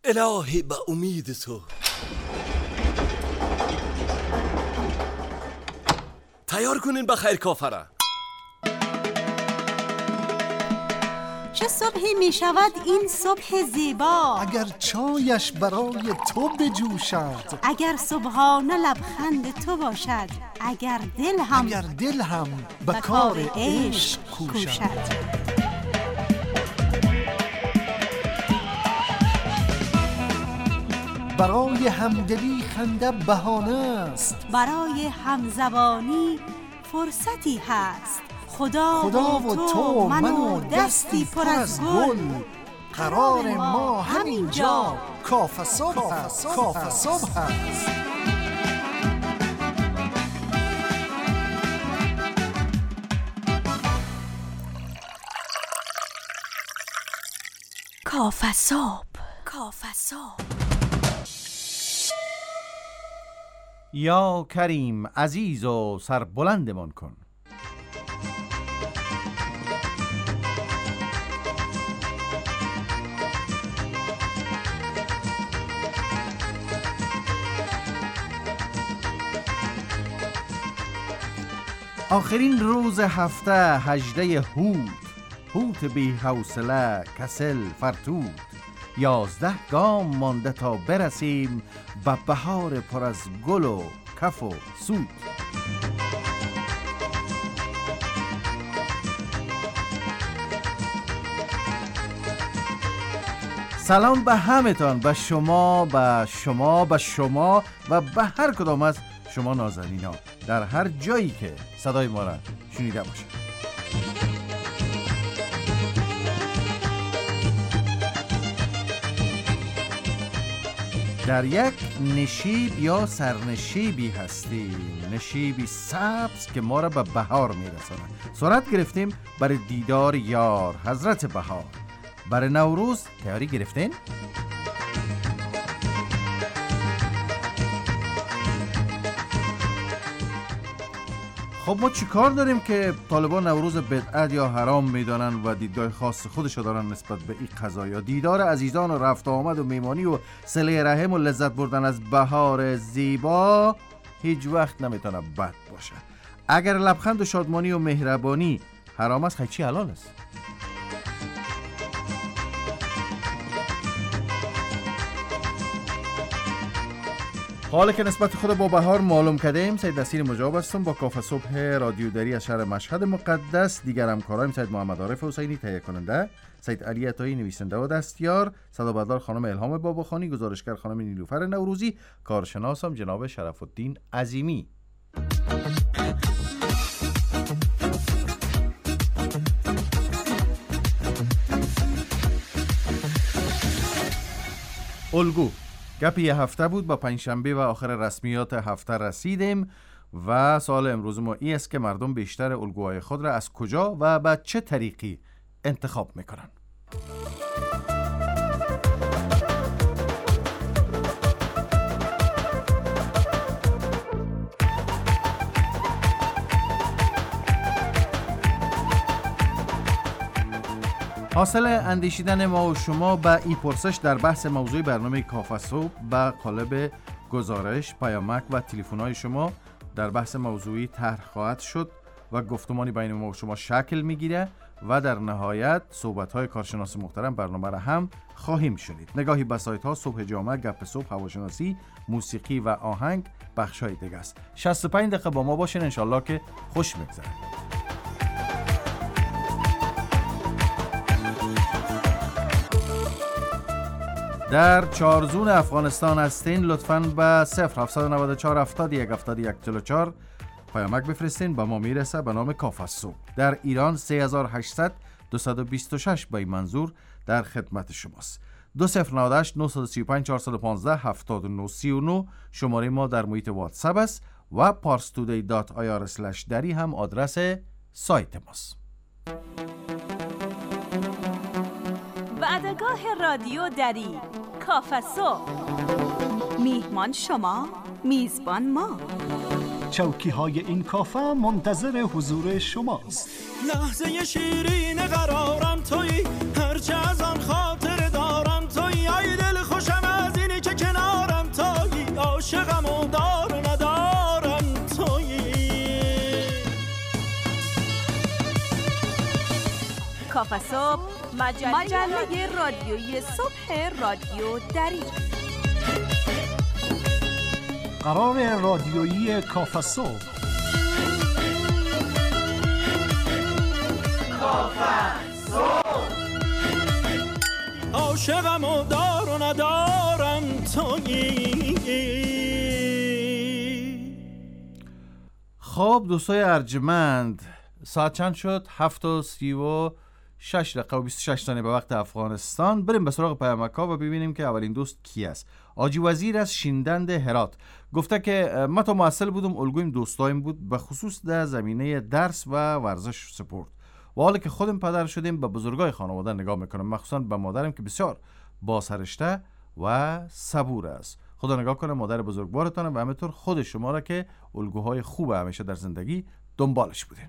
الهی به امید تو. تیار کنین بخیر کافره. چه صبحی می شود این صبح زیبا، اگر چایش برای تو بجوشد، اگر صبحانه لبخند تو باشد، اگر دل هم به کار عشق کوشد. برای همدلی خنده بهانه است، برای همزبانی فرصتی هست. خدا و تو من و دستی پر از گل، قرار ما همینجا کافه صبح است. کافه صبح. یا کریم عزیز و سربلندمان کن. آخرین روز هفته 18 هوت بی حوصله کسل فرتود. 11 گام مانده تا برسیم به بهار پر از گل و کف و سود. سلام به همتان، به شما و به هر کدام از شما نازنینا در هر جایی که صدای ما را شنیده باشید. در یک نشیب یا سرنشیبی هستیم، نشیبی سبز که ما را به بهار میرساند. سرعت گرفتیم برای دیدار یار حضرت بهار. برای نوروز تیاری گرفتین؟ خب ما چی کار داریم که طالبان نوروز بدعت یا حرام میدانن و دیدگاه خاص خودشو دارن نسبت به این قضایا؟ دیدار عزیزان و رفت آمد و میمانی و صله رحم و لذت بردن از بهار زیبا هیچ وقت نمیتونه بد باشه. اگر لبخند و شادمانی و مهربانی حرام است، چی حلال است؟ حالا که نسبت خود با بهار معلوم کردیم، سید نصیر مجاب هستم با کافه صبح رادیو دری از شهر مشهد مقدس. دیگر همکارانم سید محمد عارف حسینی تهیه کننده، سید علی عطایی نویسنده و دستیار، صدابردار خانم الهام باباخانی، گزارشگر خانم نیلوفر نوروزی، کارشناسم جناب شرف الدین عظیمی. الگو گپی یه هفته بود، با پنجشنبه و آخر رسمیات هفته رسیدیم و سوال امروز ما این است که مردم بیشتر الگوهای خود را از کجا و به چه طریقی انتخاب میکنن؟ حاصل اندیشیدن ما و شما به این پرسش در بحث موضوع برنامه کافه صبح به قالب گزارش، پیامک و تلفن‌های شما در بحث موضوعی طرح خواهد شد و گفتمانی بین ما و شما شکل میگیره و در نهایت صحبت‌های کارشناس محترم برنامه را هم خواهیم شنید. نگاهی به سایت‌ها، صبح جامعه، گپ صبح، هواشناسی، موسیقی و آهنگ بخش‌های دیگه است. 65 دقیقه با ما باشین، انشالله که خوش بگذره. در 4 زون افغانستان هستین، لطفاً به 0794 71 71 44 پیامک بفرستین، به ما میرسه به نام کافه صبح. در ایران 3800 226 به این منظور در خدمت شماست. 2098 935 415 7939 شماره ما در محیط واتساپ است و parstoday.ir/dari هم آدرس سایت ماست. وعدگاه رادیو دری، کافه صبح. میهمان شما، میزبان ما. چوکی های این کافه منتظر حضور شماست. لحظه شیرین قرارم تویی، هرچه از آن خاطر دارم تویی. ای دل خوشم کافه صبح، مجله رادیویی صبح رادیو دری. قرار رادیویی کافه صبح. عاشقم و دار و ندارم تویی. خب دوستای ارجمند، ساعت چند شد؟ 7:36 و 26 ثانیه به وقت افغانستان. بریم به سراغ پیامک‌ها و ببینیم که اولین دوست کی است. آجی وزیر از شیندند هرات گفته که ما تا محصل بودم الگویم دوستایم بود، به خصوص در زمینه درس و ورزش سپورت، و حالا که خودم پدر شدیم به بزرگای خانواده نگاه میکنم، مخصوصا به مادرم که بسیار باسرشته و صبور است. خدا نگاه کنه مادر بزرگوارتان و همینطور خود شما را که الگوهای خوب همیشه در زندگی دنبالش بودین.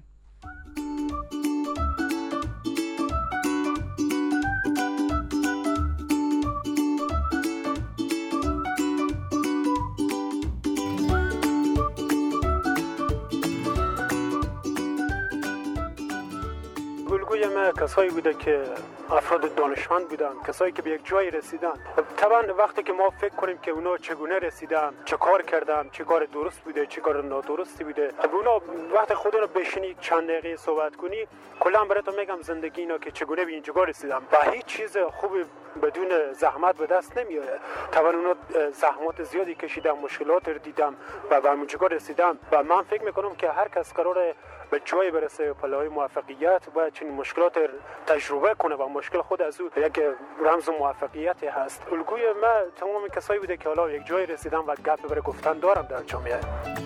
الگوی ما کسایی بوده که افراد دانشمند بودن، کسایی که به یک جایی رسیدن. طبعا وقتی که ما فکر کنیم که اونا چگونه رسیدن، چه کار کردن، چه کار درست بوده، چه کار نادرستی بوده، اونا وقتی خودت رو بشینی چند دقیقه صحبت کنی، کلا براتون میگم زندگی اینا که چگونه به اینجا رسیدن و هیچ چیز خوبی بدون زحمت به دست نمیاد. طبعا اونا زحمات زیادی کشیدن، مشکلات رو دیدم و به اینجا رسیدن و من فکر میکنم که هر کس قراره به جایی برسه پله‌های موفقیت و چنین مشکلات تجربه کنه و مشکل خود از او یک رمز موفقیت هست. الگوی ما تمام کسایی بوده که حالا یک جایی رسیدن و گپ برای گفتن دارم در جامعه.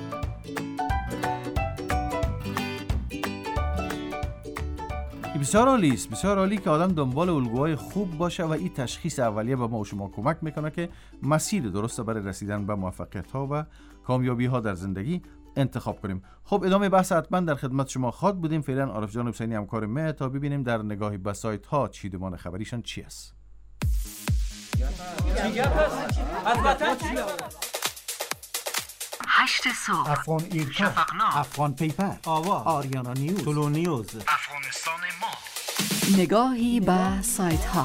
بسیار عالی است، بسیار عالی که آدم دنبال الگوهای خوب باشه و این تشخیص اولیه به ما و شما کمک میکنه که مسیر درست برای رسیدن به موفقیت ها و کامیابی ها در زندگی انتخاب کنیم. خب ادامه بحث حتما در خدمت شما خواهد بودیم. فعلا عارف جان حسینی همکار ما تا ببینیم در نگاهی به سایت ها چیدمان خبریشان چی است. هشت صبح، افغان ایرکا، شفقنامه، افغان پیپر، آواز، آریانا نیوز، طلو نیوز، افغانستان ما. نگاهی به سایت ها.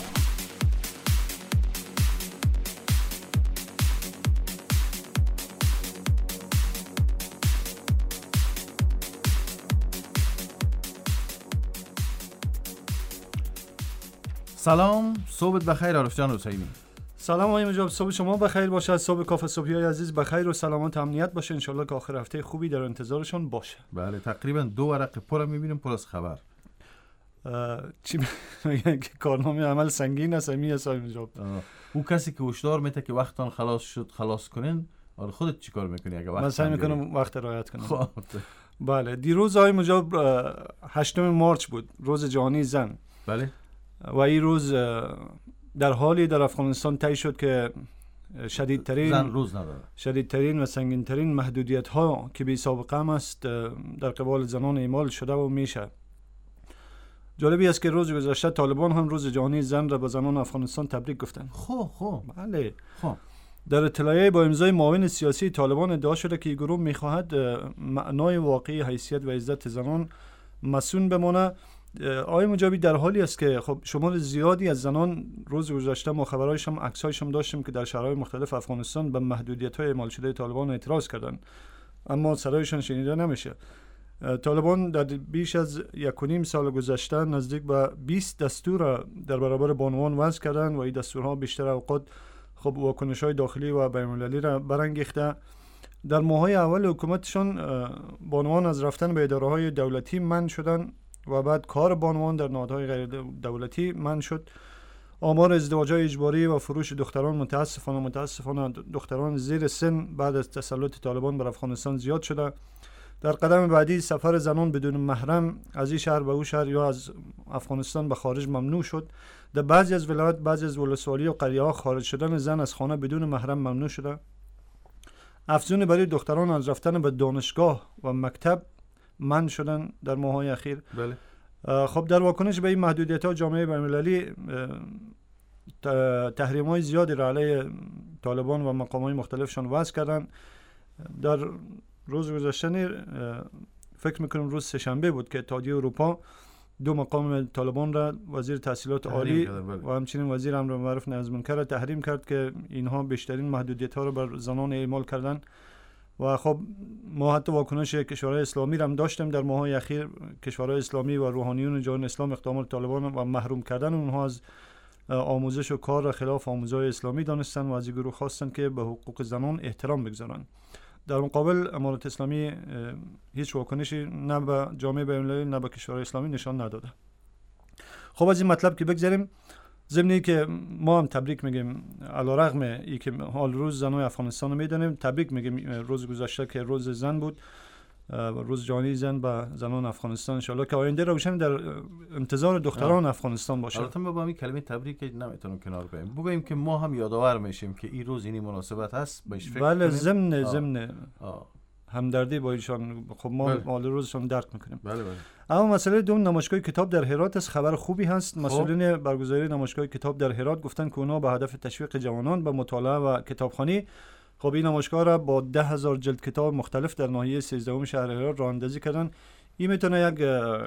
سلام، صبحت بخیر عارف جان حسینی. سلام آقای مجاب، صبح شما بخیر باشه. صبح کافه صبحی عزیز بخیر و سلامت امنیت باشه. انشالله که آخر هفته خوبی در انتظارشون باشه. بله، تقریبا 2 ورق پر میبینیم پر از خبر. چی میگن که کارنامه عمل سنگین است می آقای مجاب. او کسی که هشدار میده که وقتان خلاص شد خلاص کنین، حالا خودت چیکار میکنی اگه وقت؟ من سعی میکنم وقت رعایت کنم. خب بله، دیروز آقای مجاب 8 مارچ بود، روز جهانی زن. بله. و این روز در حالی در افغانستان طی شد که شدیدترین و سنگینترین محدودیت ها که بی سابقه هم است در قبال زنان اعمال شده و میشه. جالبی است که روز گذشته طالبان هم روز جهانی زن را به زنان افغانستان تبریک گفتند. خب بله. خب در اطلاعیه با امضای معاون سیاسی طالبان ادعا شده که این گروه میخواهد معنای واقعی حیثیت و عزت زنان مسون بمانه. آقای مجابی در حالی است که خب شمار زیادی از زنان روز گذشته ما خبرایشم عکسایشم داشتیم که در شهرهای مختلف افغانستان به محدودیت‌های اعمال شده طالبان اعتراض کردند، اما صدایشان شنیده نمیشه. طالبان در بیش از 1.5 سال گذشته نزدیک به 20 دستور در برابر بانوان وضع کردند و این دستورها بیشتر اوقات خب واکنش‌های داخلی و بین‌المللی را برانگیخته. در ماه‌های اول حکومتشان بانوان از رفتن به اداره‌های دولتی منع شدند و بعد کار بانوان در نهادهای غیر دولتی منع شد. آمار ازدواج‌های اجباری و فروش دختران متاسفانه دختران زیر سن بعد از تسلط طالبان بر افغانستان زیاد شده. در قدم بعدی سفر زنان بدون محرم از این شهر به اون شهر یا از افغانستان به خارج ممنوع شد. در بعضی از ولایات، بعضی از ولسوالی و قریه‌ها خارج شدن زن از خانه بدون محرم ممنوع شده. افزون برای دختران از رفتن به دانشگاه و مکتب منع شدن در ماه‌های اخیر. بله. خب در واکنش به این محدودیت‌ها جامعه بین‌المللی تحریم‌های زیادی را علیه طالبان و مقام‌های مختلفشان وضع کردند. در روز گذشته فکر می‌کنم روز سه‌شنبه بود که اتحادیه اروپا 2 مقام طالبان را وزیر تحصیلات عالی و همچنین وزیر امر معروف نهی از منکر را تحریم کرد که اینها بیشترین محدودیت ها را بر زنان اعمال کردن. و خب ما حتی واکنش کشورهای اسلامی را هم داشتیم در ماه‌های اخیر. کشورهای اسلامی و روحانیون جهان اسلام اقدامات طالبان و محروم کردن اونها از آموزش و کار را خلاف آموزهای اسلامی دانستن و از این گروه خواستن که به حقوق زنان احترام بگذارن. در مقابل امارات اسلامی هیچ واکنشی نه به جامعه بین‌المللی نه به کشورهای اسلامی نشان نداده. خب از این مطلب که بگذاریم، ضمنی که ما هم تبریک میگیم علیرغم اینکه حال روز زنای افغانستان رو میدونیم، تبریک میگیم روز گذشته که روز زن بود، روز جهانی زن به زنان افغانستان. ان شاءالله که آینده روشن در انتظار دختران افغانستان باشه. البته ما با این کلمه تبریک نمیتونم کنار بیایم، بگیم که ما هم یادآور میشیم که این روز اینی مناسبت هست بهش فکر کنیم. بله، ضمن همدردی با ایشان. خب ما حال روزشان درک میکنیم. بله. اما مسئله دوم نمایشگاه کتاب در هرات است. خبر خوبی هست. مسئولین برگزاری نمایشگاه کتاب در هرات گفتن که اونا به هدف تشویق جوانان به مطالعه و کتابخوانی، خب این نمایشگاه را با 10,000 جلد کتاب مختلف در ناحیه 13 شهر هرات راه اندازی کردن. این میتونه یک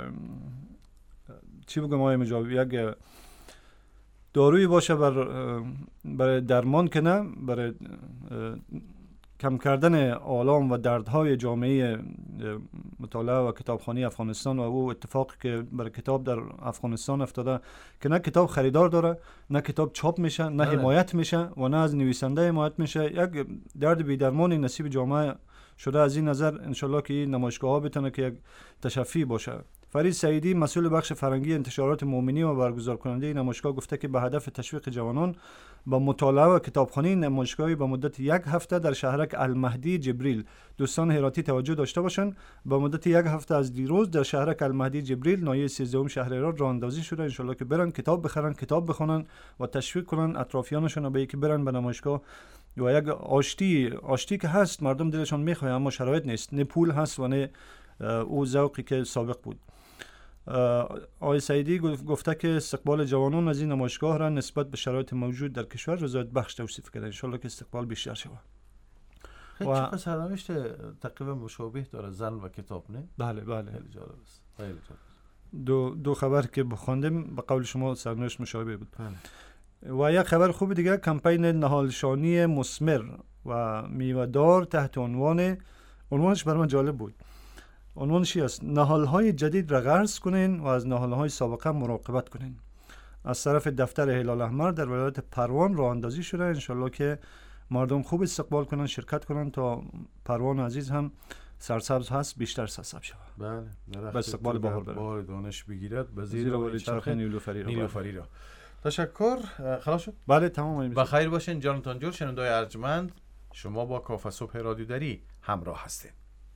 چی بگم آقای مجاوب، یک دارویی باشه برای درمان که نه، برای کم کردن آلام و دردهای جامعه مطالعه و کتابخوانی افغانستان و او اتفاقی که برای کتاب در افغانستان افتاده که نه کتاب خریدار داره، نه کتاب چاپ میشه، نه حمایت میشه و نه از نویسنده حمایت میشه. یک درد بی‌درمانی نصیب جامعه شده. از این نظر انشالله که این نمایشگاه ها بتونه که یک تشفی باشه. فرید سعیدی مسئول بخش فرنگی انتشارات مومنی و برگزار کننده نمایشگاه گفته که به هدف تشویق جوانان با مطالعه و کتابخوانی نمایشگاهی به مدت 1 هفته در شهرک المهدی جبریل دوستان هراتی توجه داشته باشند. به مدت 1 هفته از دیروز در شهرک المهدی جبریل ناحیه 13 شهر هرات راه اندازی شده. ان شاءالله که برن کتاب بخرن، کتاب بخونن و تشویق کنن اطرافیانشون به اینکه برن به نمایشگاه. و یک آشتی که هست مردم دلشون میخواد اما شرایط نیست، نه پول هست و نه او ذوقی که سابق بود. آقای سعیدی گفته که استقبال جوانان از این نمایشگاه را نسبت به شرایط موجود در کشور رضایت بخش توصیف کرده. ان شاءالله که استقبال بیشتر شود. چقدر سرنوشت تقریبا مشابه داره زن و کتاب، نه؟ بله. خیلی جالب است. دو خبر که بخوندیم به قول شما سرنوشت مشابه بود. و یک خبر خوب دیگه، کمپین نهالشانی مثمر و میوه‌دار تحت عنوانش برای من جالب بود. عنوانش است: نهال‌های جدید را غرس کنین و از نهال‌های سابقه مراقبت کنین. از طرف دفتر هلال احمر در ولایت پروان راه اندازی شده. انشالله که مردم خوب استقبال کنن، شرکت کنن تا پروان عزیز هم سرسبز هست بیشتر سرسبز شود. بله، به استقبال بهار بره. بهار دانش بگیرد به زیر ولی چرخ نیلوفری را. تشکر. خلاص شد؟ بله تمام. بخیر باشین جانتان جور. شنونده‌های ارجمند، شما با کافه صبح رادیو دری همراه هستید.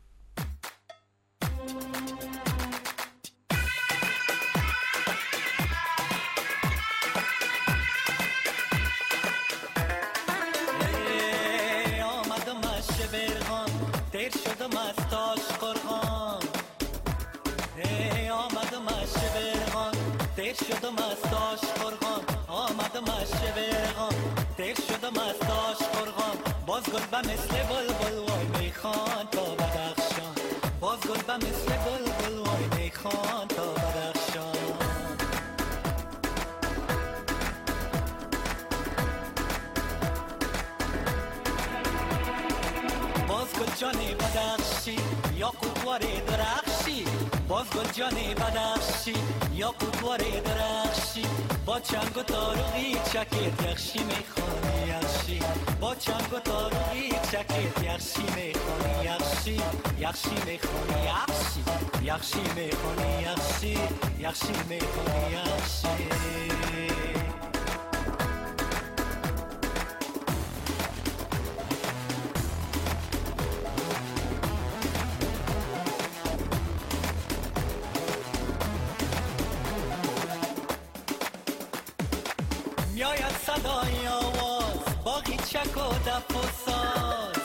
شدم از تاش قرغان، آمدم از شبرغان، دیر شدم از تاش قرغان، باز گل به مثل بلبل وای میخوان تا بدخشان، باز گل به مثل بلبل وای میخوان تا بدخشان. باز گل جانی بدخشی یا قواره درخشی، باز گل جانی بدخشی یا قواره درخشی، با چنگ و تاروغی چکت یخشی میخوانی یخشی، با چنگ و تاروغی چکت یخشی میخوانی یخشی، یخشی میخوانی یخشی، یخشی میخوانی یخشی، یخشی میخوانی یخشی. میاید صدای آواز باقی چک و دف و ساز،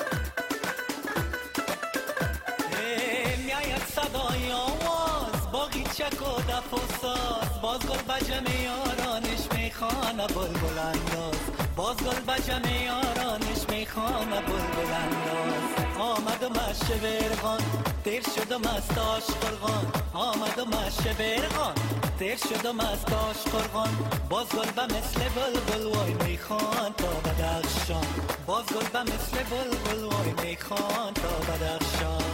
میاید صدای آواز باقی چک و دف و ساز، باز گل بجم یارانش میخواد میخوانه بلبل انداز باز گل بجن یارانش میخوانه بلبل انداز آمدم از شبرغان دیر شدم از تاش قرغان آمدم از شبرغان دیر شدم از تاش قرغان باز گل به مثل بلبل وای میخوان تا بدخشان باز گل به مثل بلبل وای میخوان تا بدخشان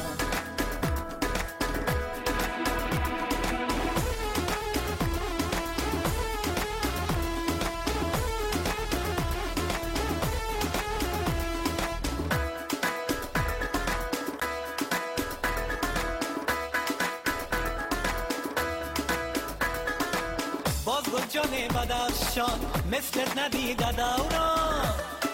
جان بدخشان مثلت ندیده دوران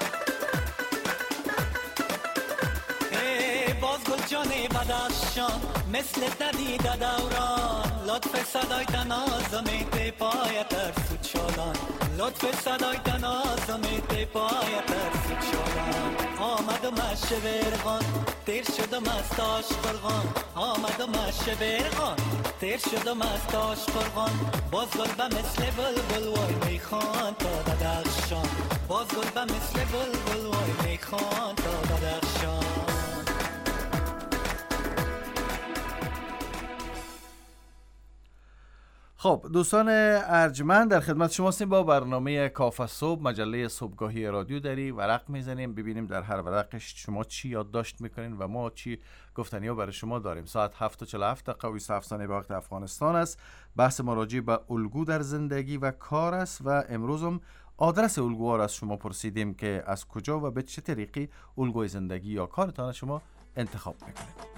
باز گل جان بدخشان مثلت ندیده دوران لطف صدای تنازمی تی پای ترسو چالان لطف صدای تنازمی تی پای ترسو چالان آمدم از شبرغان دیر شدم از تاش قرغان آمدم از شبرغان دیر شدم از تاش قرغان باز گل به مثل بلبل وای میخوان تا بدخشان باز گل به مثل بلبل وای میخوان تا بدخشان خب دوستان ارجمند در خدمت شما هستیم با برنامه کافه صبح مجله صبحگاهی رادیو دری ورق میزنیم ببینیم در هر ورقش شما چی یادداشت میکنین و ما چی گفتنی ها برای شما داریم. ساعت 7:47 دقیقه و 27 ثانیه به وقت افغانستان است. بحث مراجعه به الگو در زندگی و کار است و امروز هم آدرس الگوها را از شما پرسیدیم که از کجا و به چه طریقی الگوی زندگی یا کارتان شما انتخاب میکنید.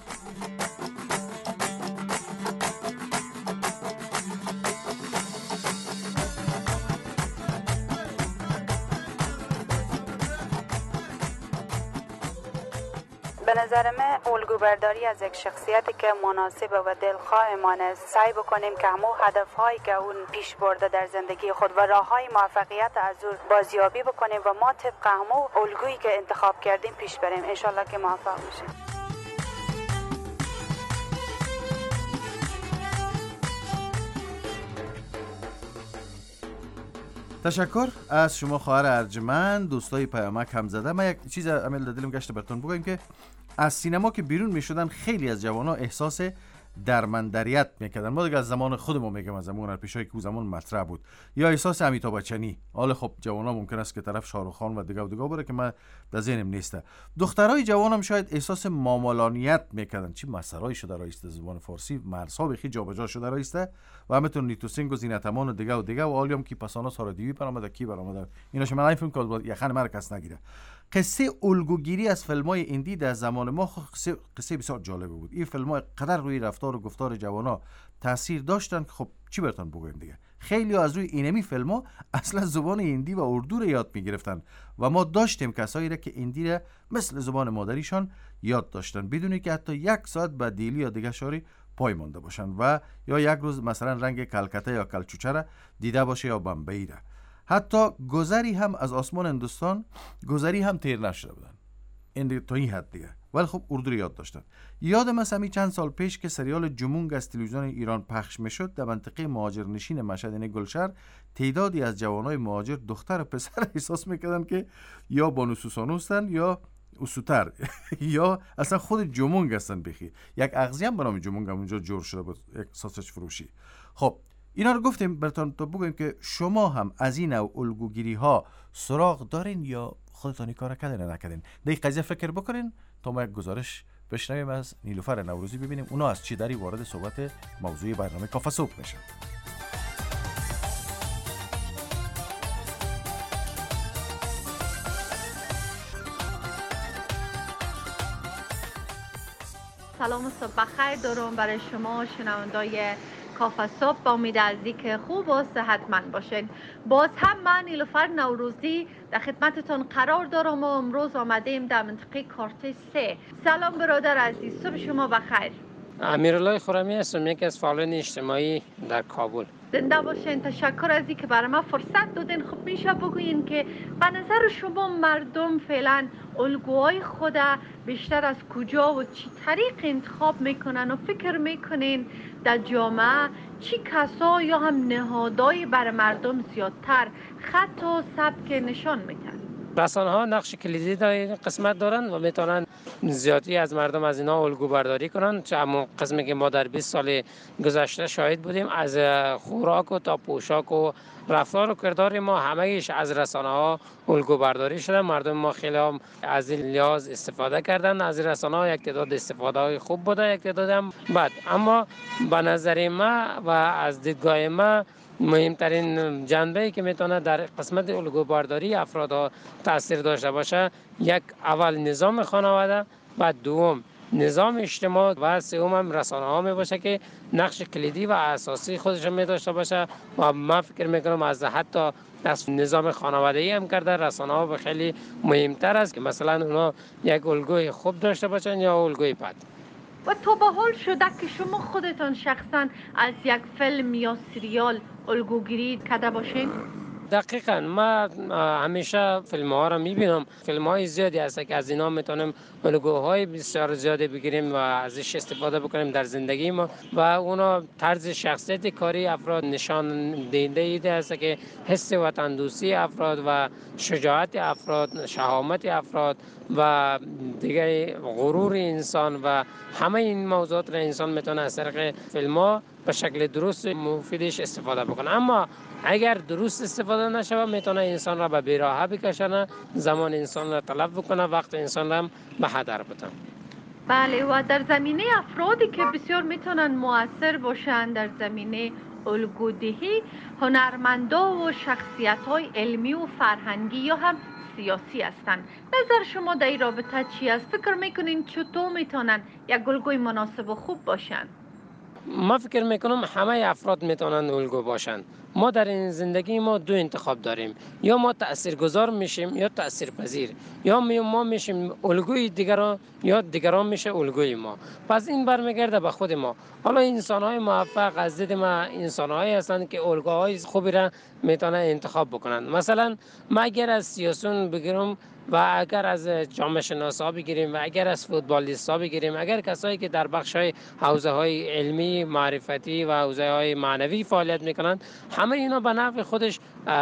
به نظر من الگو برداری از یک شخصیتی که مناسب و دلخواهمان است سعی بکنیم که همو هدفهایی که اون پیش برده در زندگی خود و راههای موفقیت از اون بازیابی بکنیم و ما طبق همو الگویی که انتخاب کردیم پیش بریم. انشالله که موفق میشیم. تشکر از شما خواهر ارجمند. دوستای پیامک هم زده. من یک چیز عمل دلم گشت براتون بگم که از سینما که بیرون میشدن خیلی از جوانا احساس درمندریت میکردن. ما دیگه از زمان خودمون میگم، از زمان هنرپیشه‌ای که اون زمان مطرح بود، یا احساس امیتاب بچنی. حالا خب جوانا ممکن است که طرف شاهرخ خان و دیگه بره که من در ذهنم نیسته. دخترای جوانم شاید احساس مامالانیت میکردن. چی مسرای شده رایسته زبان فارسی، مرزها بخی جابجا شده رایسته و همتون نیتو سینگ و زینت امان و دیگه و آلیام کی پسانا سارا دیوی برآمده کی برآمده اینا شما این فیلم کال یخن مرکز نگیره. قصه الگوگیری از فیلم‌های هندی در زمان ما قصه بسیار جالب بود. این فیلم‌ها قدر روی رفتار و گفتار جوانا تاثیر داشتن که خب چی براتون بگم دیگه. خیلی از روی اینمی فیلم‌ها اصلا زبان هندی و اردو رو یاد می‌گرفتن و ما داشتیم کسایی را که هندی را مثل زبان مادریشان یاد داشتن بدون که حتی یک ساعت به دیلی یا دیگه شاری پای مانده باشن و یا یک روز مثلا رنگ کلکته یا کلچوچه را دیده باشه یا بمبئی را. حتی گذری هم از آسمان هندوستان گذری هم تیر نشده بودن این تا این حد دیگه، ولی خب اردو رو یاد داشتن. یادم است همی چند سال پیش که سریال جمونگ از تلویزیون ایران پخش میشد، در منطقه مهاجرنشین مشهد یعنی گلشهر تعدادی از جوانای مهاجر دختر و پسر احساس میکردن که یا بانو سوسانو هستن یا اوسوتر یا اصلا خود جمونگ هستن. بخی یک اغذیه هم به نام جمونگ هم اونجا جور شده بود، یک ساسج فروشی. خب اینا رو گفتیم براتون تا بگیم که شما هم از این نوع الگوگیری ها سراغ دارین یا خودتون کار کردین یا نکردین. در این قضیه فکر بکنین تا ما یک گزارش بشنویم از نیلوفر نوروزی ببینیم اونا از چی داری وارد صحبت موضوعی برنامه کافه صبح میشن. سلام و صبح بخیر دارم برای شما شنوندای کافه صبح. با امید از اینکه خوب و صحتمند باشین. باز هم من نیلوفر نوروزی در خدمتتون قرار دارم و امروز آمدیم در منطقه کارت 3. سلام برادر عزیز، صبح شما بخیر. امیرالله خرمی هستم، یکی از فعالان اجتماعی در کابل. زنده باشین. تشکر از اینکه برای ما فرصت دادین. خب میشه بگوین که به نظر شما مردم فعلا الگوهای خود بیشتر از کجا و چی طریق انتخاب میکنن و فکر میکنین در جامعه چی کسا یا هم نهادهای برای مردم زیادتر خط و سبک نشان میدن؟ رسانه ها نقش کلیدی در این قسمت دارن و میتونن زیادی از مردم از اینا الگو برداری کنن. چه همون قسمی که ما در 20 سال گذشته شاهد بودیم، از خوراک و تا پوشاک و رفتار و کردار ما همه‌اش از رسانه ها الگو برداری شده. مردم ما خیلی هم از این لحاظ استفاده کردن از رسانه ها. یک تعداد استفاده های خوب بوده، یک تعداد هم بد. اما به نظر ما و از دیدگاه ما مهمترین جنبه‌ای که میتونه در قسمت الگو برداری افراد تاثیر داشته باشه، یک اول نظام خانواده، بعد دوم نظام اجتماع و سوم هم رسانه ها می باشه که نقش کلیدی و اساسی خودش می داشته باشه. و من فکر میکنم از حتی از نظام خانوادگی هم کرده رسانه ها به خیلی مهمتر است که مثلا اونا یک الگوی خوب داشته باشن یا الگوی بد. و تو به حال شده که شما خودتان شخصا از یک فیلم یا سریال الگوگیری کرده باشین؟ دقیقاً ما همیشه فیلم ها را میبینم. فیلم های زیادی هست که از اینا میتونیم الگوهای بسیار زیادی بگیریم و ازش استفاده بکنیم در زندگی ما. و اونا طرز شخصیت کاری افراد نشان دهنده ایده است که حس وطن دوستی افراد و شجاعت افراد، شهامت افراد و دیگر غرور انسان و همه این موضوعات را انسان میتونه از طریق فیلم ها به شکل درست مفیدش استفاده بکنه. اما اگر درست استفاده نشه میتونه انسان را به بیراهه بکشانه، زمان انسان را تلف بکنه، وقت انسان را به هدر بده. بله، و در زمینه افرادی که بسیار میتونن مؤثر باشن در زمینه الگودهی، هنرمندا و شخصیت‌های علمی و فرهنگی یا هم سیاسی هستند. نظر شما در این رابطه چی است؟ فکر میکنین چطور میتونن یک الگوی مناسب و خوب باشن؟ ما فکر میکنم همه افراد میتونن الگو باشن. ما در این زندگی ما دو انتخاب داریم، یا ما تاثیرگذار میشیم یا تاثیرپذیر، یا ما میشیم الگوی دیگران یا دیگران میشه الگوی ما. پس این برمیگرده به خود ما. حالا انسان‌های موفق از دید ما انسان‌هایی هستند که الگوهای خوبی را میتونن انتخاب بکنن. مثلا ما اگر از سیاسیون بگیرم و اگر از جامعه شناسا بگیریم و اگر از فوتبالیستا بگیریم، اگر کسایی که در بخش‌های حوزه‌های علمی، معرفتی و حوزه‌های معنوی فعالیت میکنند، همه اینا به نفع خودش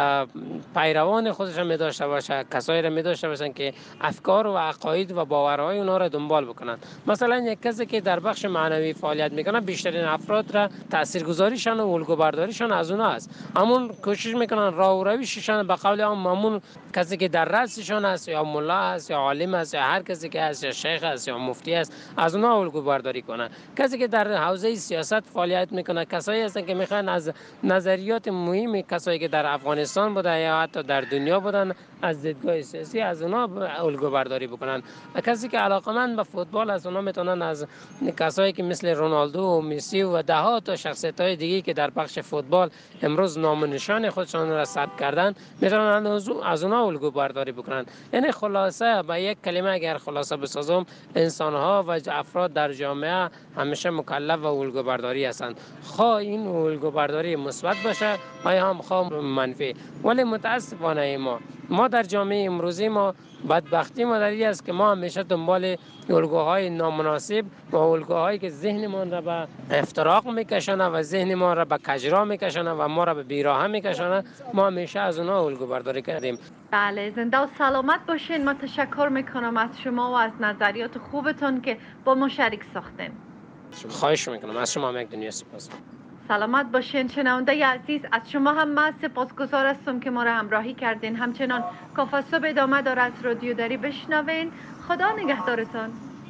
پیروان خودش هم داشته باشه، کسایی را داشته باشن که افکار و عقاید و باورهای اونا را دنبال بکنن. مثلا یک کسی که در بخش معنوی فعالیت میکنه، بیشترین افراد را تاثیرگذاریشان و الگو برداریشان از اونها است. همون کوشش میکنن راه و روششان به قول همون کسی که در رأسشان است، یا ملا است یا عالم است یا هر کسی که است یا شیخ است یا مفتی است، از اونها الگو برداری کنه. کسی که در حوزه سیاست فعالیت میکنه، کسایی هستن که میخوان از نظریات مهمی کسایی که در افغانستان بوده یا حتی در دنیا بودن از دیدگاه سیاسی از اونها الگو برداری بکنن. کسی که علاقمند به فوتبال است، اونها میتونن از کسایی که مثل رونالدو و مسی و ده ها تا شخصیت‌های دیگه که در بخش فوتبال امروز نام و نشان خودشان را ثبت کردن، میتونن از اونها الگو برداری بکنن. یعنی خلاصه با یک کلمه اگر خلاصه بسازم، انسان‌ها و افراد در جامعه همیشه مکلف و الگو برداری هستند، خواه این الگو برداری مثبت باشه یا هم خواه منفی. ولی متاسفانه ما در جامعه امروزی ما بدبختی ما در این است که ما همیشه دنبال الگوهای نامناسب و الگوهایی که ذهنمان را به افتراق میکشانه و ذهنمان را به کجرا میکشانه و ما را به بیراهه میکشانه، ما همیشه از اونها الگو برداری کردیم. بله، زنده و سلامت باشین. ما تشکر میکنم از شما و از نظریات خوبتون که با ما شریک ساختین. خواهش میکنم از شما. یک دنیا سپاس. سلامت باشین. شنونده عزیز، از شما هم من سپاسگزار هستم که ما را همراهی کردین. همچنان کافه صبح ادامه داره، از رادیو دری بشنوین. خدا نگهدارتان.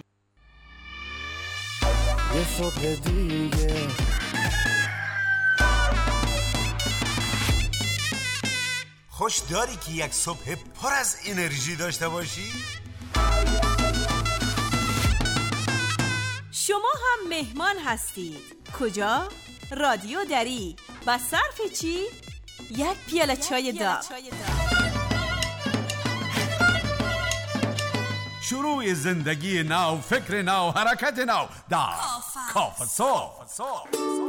یه صبح دیگه خوش داری که یک صبح پر از انرژی داشته باشی؟ شما هم مهمان هستید. کجا؟ رادیو دری. با صرف چی؟ یک پیاله چای داغ. شروع زندگی نو، فکر نو، حرکت نو در کافه صبح.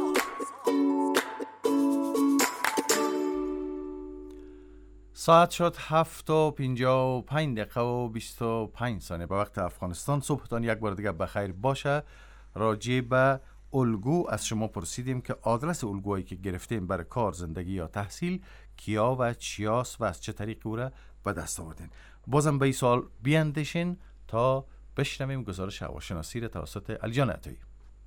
ساعت شد 7:55 و 25 ثانیه به وقت افغانستان. صبحتان یک بار دیگه بخیر باشه. راجع به الگو از شما پرسیدیم که آدرس الگوهایی که گرفتیم برای کار، زندگی یا تحصیل کیا و چیاست و از چه طریقی او را به دست آوردین. بازم به این سوال بیاندیشین تا بشنویم گزارش هواشناسی را توسط علیجان عطایی.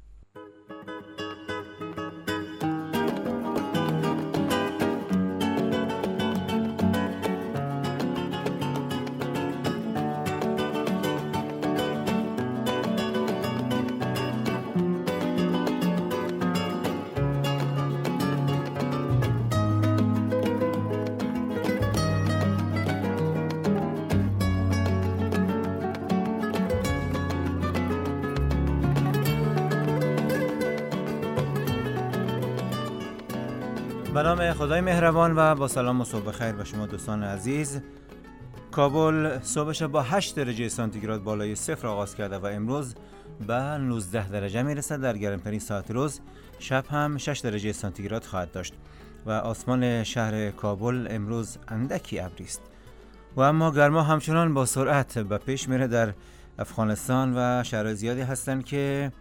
به نام خدای مهربان و با سلام و صبح بخیر به شما دوستان عزیز. کابل صبحش با 8 درجه سانتیگراد بالای صفر آغاز کرده و امروز به 19 درجه میرسد. در گرمترین ساعت روز شب هم 6 درجه سانتیگراد خواهد داشت و آسمان شهر کابل امروز اندکی ابری است. و اما گرما همچنان با سرعت به پیش میره در افغانستان و شهرهای زیادی هستند که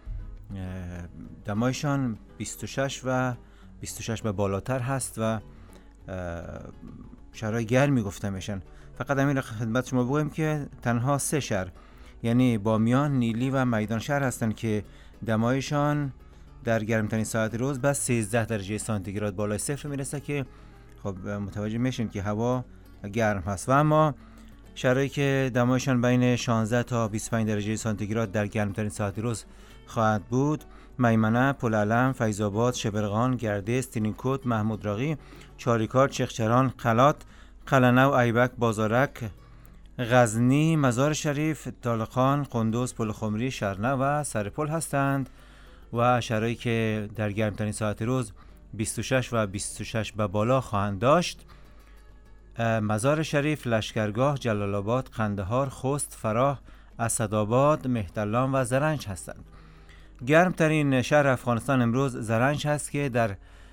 دمایشان 26 و بالاتر هست و شهرهای گرمی گفته میشن. فقط همین را خدمت شما بگویم که تنها 3 شهر یعنی بامیان، نیلی و میدان شهر هستند که دمایشان در گرمترین ساعت روز به 13 درجه سانتیگراد بالای صفر میرسه که خب متوجه میشین که هوا گرم هست. و اما شهرهایی که دمایشان بین 16 تا 25 درجه سانتیگراد در گرمترین ساعت روز خواهد بود: میمنه، پلعلم، فیض‌آباد، شبرغان، گردیز، ترینکوت، محمود راغی، چاریکار، چغچران، قلات، قلعه‌نو، ایبک، بازارک، غزنی، مزار شریف، طالقان، قندوز، پل خمری، شرنه و سرپل هستند. و شهرهایی که در گرمترین ساعت روز 26 و 26 به بالا خواهند داشت: مزار شریف، لشکرگاه، جلال آباد، قندهار، خوست، فراه، اسدآباد، مهترلام و زرنج هستند. گرمترین شهر افغانستان امروز زرنج هست که در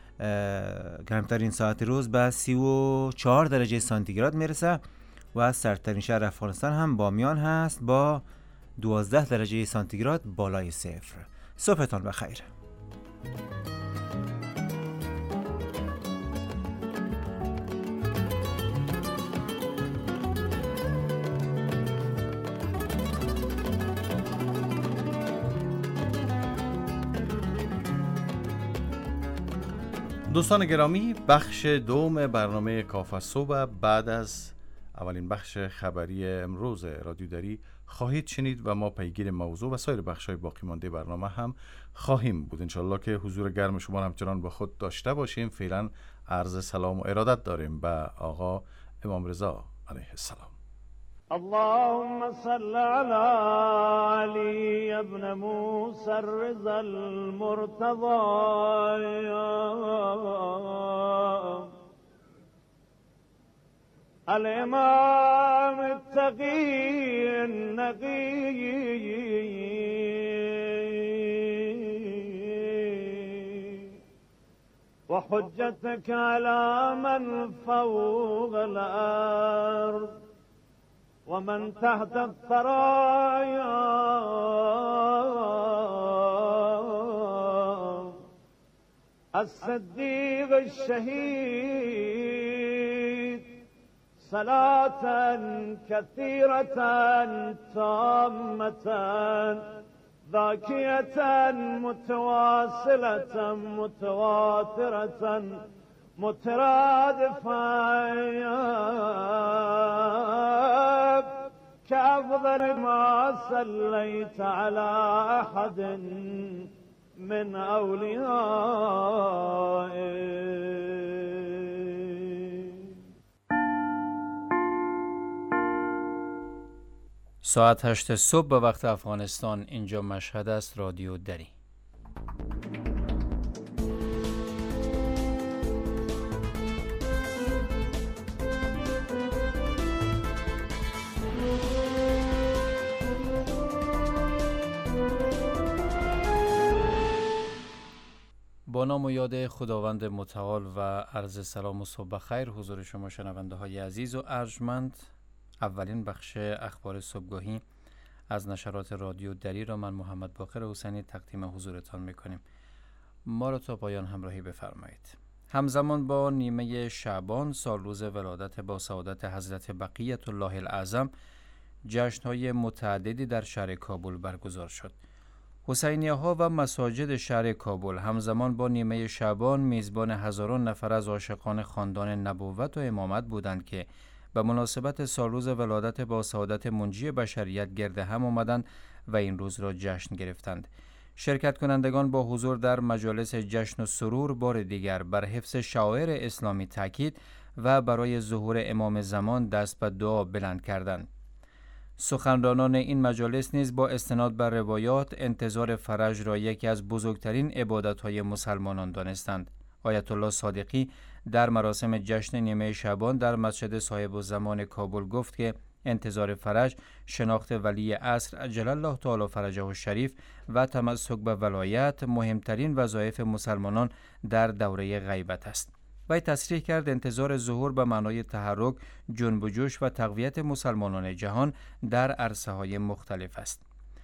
گرمترین ساعت روز به 34 درجه سانتیگراد میرسه و سردترین شهر افغانستان هم بامیان هست با 12 درجه سانتیگراد بالای صفر. صبحتان بخیر. دوستان گرامی، بخش دوم برنامه کافه صبح بعد از اولین بخش خبری امروز رادیو دری خواهید شنید و ما پیگیر موضوع و سایر بخش‌های باقی مانده برنامه هم خواهیم بود. انشالله که حضور گرم شما همچنان با خود داشته باشیم. فعلا عرض سلام و ارادت داریم به آقا امام رضا علیه السلام. اللهم صل على علي ابن موسى الرضا المرتضى الإمام التقي النقي وحجتك على من فوق الأرض ومن تحت الثرايا الصديق الشهيد صلاة كثيرة تامة ذاكية متواصلة متواترة مترادفة كأفضل ما صليت على أحد من أوليائك. ساعت 8 صبح به وقت افغانستان. اینجا مشهد است. رادیو دری. نام و یاد خداوند متعال و عرض سلام و صبح بخیر حضور شما شنونده های عزیز و ارجمند. اولین بخش اخبار صبحگاهی از نشرات رادیو دری را من محمد باقر حسینی تقدیم حضورتان میکنیم. ما را تا پایان همراهی بفرمایید. همزمان با نیمه شعبان سال روز ولادت با سعادت حضرت بقیت الله الاعظم، جشن‌های متعددی در شهر کابل برگزار شد. حسینیه‌ها و مساجد شهر کابل همزمان با نیمه شعبان میزبان هزاران نفر از عاشقان خاندان نبوت و امامت بودند که به مناسبت سالروز ولادت با سعادت منجی بشریت گرد هم آمدند و این روز را جشن گرفتند. شرکت کنندگان با حضور در مجالس جشن و سرور بار دیگر بر حفظ شعائر اسلامی تاکید و برای ظهور امام زمان دست به دعا بلند کردند. سخنرانان این مجالس نیز با استناد بر روایات انتظار فرج را یکی از بزرگترین عبادت‌های مسلمانان دانستند. آیت الله صادقی در مراسم جشن نیمه شعبان در مسجد صاحب الزمان کابل گفت که انتظار فرج، شناخت ولی عصر عجل الله تعالی فرجه الشریف و تمسک به ولایت مهمترین وظایف مسلمانان در دوره غیبت است. وی تصریح کرد انتظار ظهور به معنای تحرک، جنب و جوش و تقویت مسلمانان جهان در عرصه‌های مختلف است.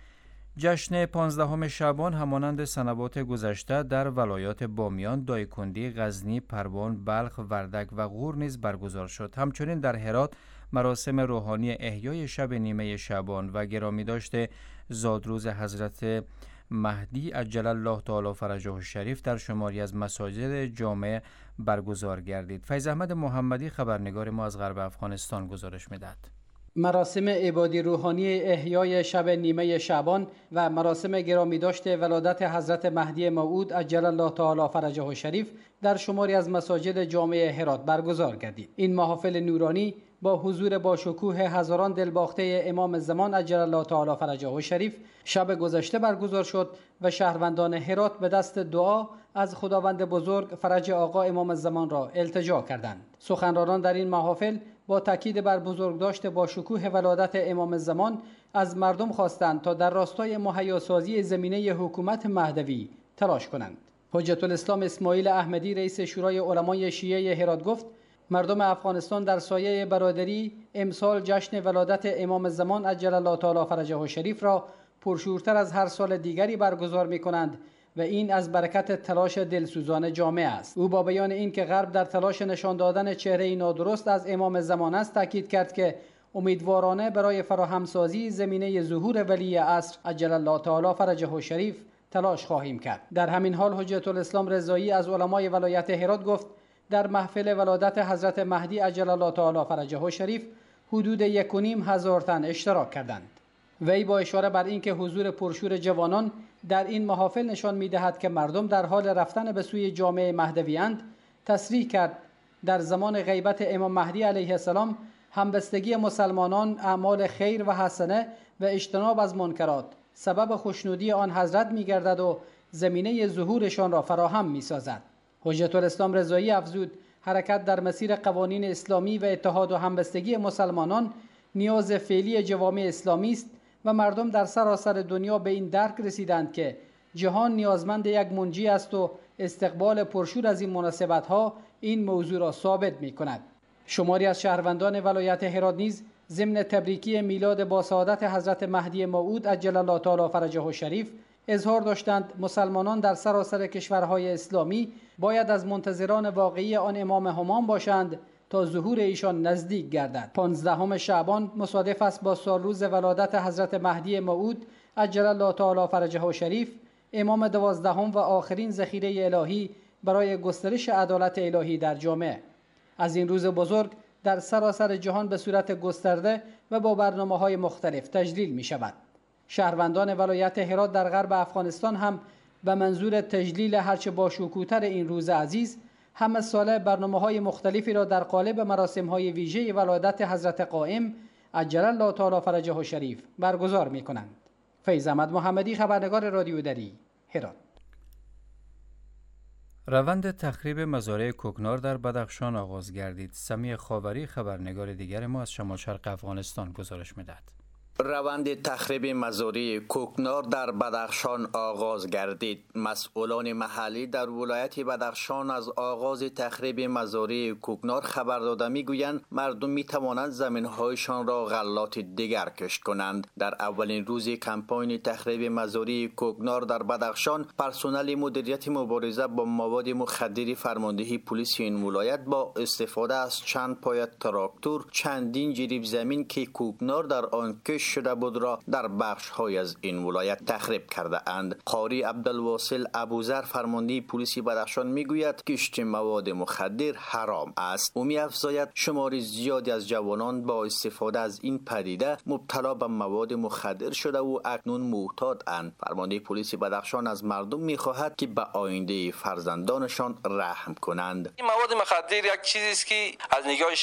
جشن 15 شعبان همانند سنوات گذشته در ولایات بامیان، دایکندی، غزنی، پروان، بلخ، وردک و غور نیز برگزار شد. همچنین در هرات مراسم روحانی احیای شب نیمه شعبان و گرامی داشته زادروز حضرت مهدی عجل الله تعالی فرجه الشریف در شماری از مساجد جامع برگزار گردید. فیض احمد محمدی خبرنگار ما از غرب افغانستان گزارش می‌دهد. مراسم عبادی روحانی احیای شب نیمه شعبان و مراسم گرامی داشته ولادت حضرت مهدی موعود عجل الله تعالی فرجه الشریف در شماری از مساجد جامع هرات برگزار گردید. این محافل نورانی با حضور با شکوه هزاران دلباخته امام زمان عجل الله تعالی فرجه الشریف شب گذشته برگزار شد و شهروندان هرات به دست دعا از خداوند بزرگ فرج آقا امام زمان را التجا کردند. سخنرانان در این محافل با تاکید بر بزرگداشت با شکوه ولادت امام زمان از مردم خواستند تا در راستای مهیاسازی زمینه حکومت مهدوی تلاش کنند. حجت الاسلام اسماعیل احمدی رئیس شورای علمای شیعه هرات گفت مردم افغانستان در سایه برادری امسال جشن ولادت امام زمان عجل الله تعالی فرجه الشریف را پرشورتر از هر سال دیگری برگزار می کنند و این از برکت تلاش دلسوزان جامعه است. او با بیان این که غرب در تلاش نشان دادن چهره نادرست از امام زمان است تاکید کرد که امیدوارانه برای فراهمسازی زمینه ظهور ولی عصر عجل الله تعالی فرجه الشریف تلاش خواهیم کرد. در همین حال حجت الاسلام رضایی از علمای ولایت هرات گفت در محفل ولادت حضرت مهدی عجل الله تعالی فرجه الشریف حدود 1,500 تن اشتراک کردند. وی با اشاره بر اینکه حضور پرشور جوانان در این محافل نشان می‌دهد که مردم در حال رفتن به سوی جامعه مهدوی‌اند، تصریح کرد در زمان غیبت امام مهدی علیه السلام همبستگی مسلمانان، اعمال خیر و حسنه و اجتناب از منکرات سبب خوشنودی آن حضرت می‌گردد و زمینه ظهورشان را فراهم می‌سازد. حجت الاسلام رضایی افزود حرکت در مسیر قوانین اسلامی و اتحاد و همبستگی مسلمانان نیاز فعلی جوامع اسلامی است و مردم در سراسر دنیا به این درک رسیدند که جهان نیازمند یک منجی است و استقبال پرشور از این مناسبت‌ها این موضوع را ثابت می‌کند. شماری از شهروندان ولایت هرات نیز ضمن تبریکی میلاد با سعادت حضرت مهدی موعود عجل الله تعالی فرجه الشریف اظهار داشتند مسلمانان در سراسر کشورهای اسلامی باید از منتظران واقعی آن امام همام باشند تا ظهور ایشان نزدیک گردد. 15 شعبان مصادف است با سالروز ولادت حضرت مهدی موعود عجل الله تعالی فرجه الشریف، امام 12 و آخرین ذخیره الهی برای گسترش عدالت الهی در جامعه. از این روز بزرگ در سراسر جهان به صورت گسترده و با برنامه‌های مختلف تجلیل می شود. شهروندان ولایت هرات در غرب افغانستان هم به منظور تجلیل هرچه باشکوه‌تر این روز عزیز همه ساله برنامه‌های مختلفی را در قالب مراسم‌های ویژه ولادت حضرت قائم عجل الله تعالی فرجه الشریف برگزار می‌کنند. فیض احمد محمدی خبرنگار رادیو دری هرات. روند تخریب مزارع کوکنار در بدخشان آغاز گردید. سمیع خاوری خبرنگار دیگر ما از شمال شرق افغانستان گزارش می‌دهد. روند تخریب مزاری کوکنار در بدخشان آغاز گردید. مسئولان محلی در ولایت بدخشان از آغاز تخریب مزاری کوکنار خبر داده میگویند مردم می توانند زمین‌هایشان را غلات دیگر کشت کنند. در اولین روز کمپاین تخریب مزاری کوکنار در بدخشان، پرسنل مدیریت مبارزه با مواد مخدر فرماندهی پلیس این ولایت با استفاده از چند پای تراکتور چندین جریب زمین که کوکنار در آن کشت شده بود را در بخش های از این ولایت تخریب کرده اند. قاری عبدالواصل ابوذر فرمانده پلیس بدخشان میگوید کشت مواد مخدر حرام است. او می‌افزاید شماری زیادی از جوانان با استفاده از این پدیده مبتلا به مواد مخدر شده و اکنون معتاد اند. فرمانده پلیس بدخشان از مردم می‌خواهد که به آینده فرزندانشان رحم کنند. این مواد مخدر یک چیزی است که از نگاه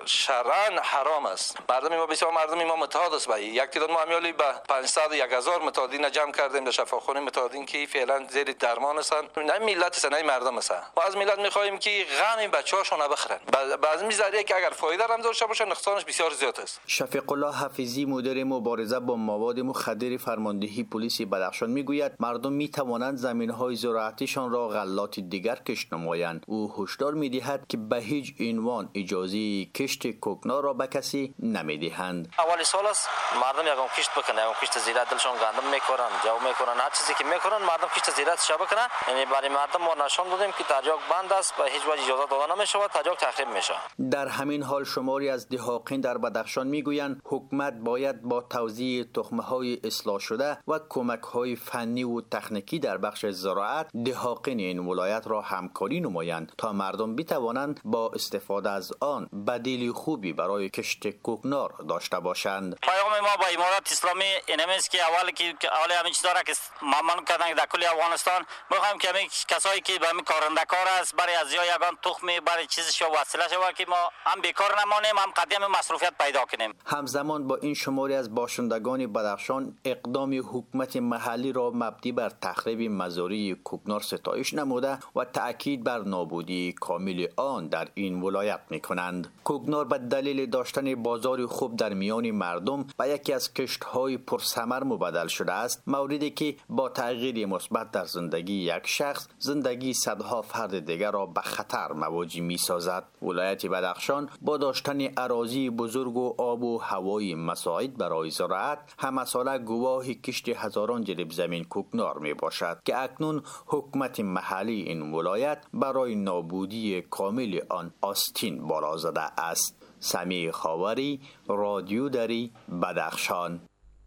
شرعاً حرام است. بسیار مردم ما متعهد است به یک تعداد ما امیالی به 500 1000 متعهدین جمع کردیم در شفاخانه متعهدین که فعلا زیر درمان هستند. نه ملت است نه مردم است. ما از ملت می‌خواهیم که غم بچه‌هاشون نبخرن. بعضی می‌ذاره که اگر فایده هم داشته باشه نقصانش بسیار زیاد است. شفیق الله حفیظی مدیر مبارزه با مواد مخدر فرماندهی پلیس بدخشان میگوید مردم می‌توانند زمین‌های زراعتیشان را غلات دیگر کشت نمایند. او هشدار می‌دهد که به هیچ عنوان اجازه کشت کوکنار را به کسی نمی‌دهند. اول سال است مردم یکم کشت بکنه، یکم کشت زیرا دلشون گندم میکنن، جو میکنن، هر چیزی که میکنن مردم کشت زیرا شب بکنه. یعنی برای مردم ما نشون دادیم که تریاک بند است، به هیچ وجه اجازه داده نمیشه و تریاک تخریب میشه. در همین حال شماری از دهاقین در بدخشان میگویند حکومت باید با توزیع تخم‌های اصلاح شده و کمک‌های فنی و تکنیکی در بخش زراعت دهاقین این ولایت را همکاری نمایند تا مردم بتوانند با استفاده از آن بدیل خوبی برای کشت کوکنار داشته باشند. پیام ما با امارات اسلامی اینم است که اول همین چیزا را که ممنوع کردن در کل افغانستان می‌خوایم که همین کسایی که به همین کارنده کار است برای از یگان تخمی برای چیزش وسیله شود که ما هم بیکار نمانیم هم قدیم مصروفیت پیدا کنیم. همزمان با این شماری از باشندگان بدخشان اقدام حکومت محلی را مبنی بر تخریب مزاری کوکنار ستایش نموده و تأکید بر نابودی کامل آن در این ولایت می‌کنند. کوکنار به دلیل داشتن بازار خوب در میان مردم به یکی از کشت‌های پرثمر مبدل شده است، موردی که با تغییر مثبت در زندگی یک شخص زندگی صدها فرد دیگر را به خطر مواجه می‌سازد. ولایت بدخشان با داشتن اراضی بزرگ و آب و هوای مساعد برای زراعت همه ساله گواه کشت هزاران جریب زمین کوکنار میباشد که اکنون حکومت محلی این ولایت برای نابودی کامل آن آستین بالا زده است. سمیع خاوری، رادیو دری، بدخشان.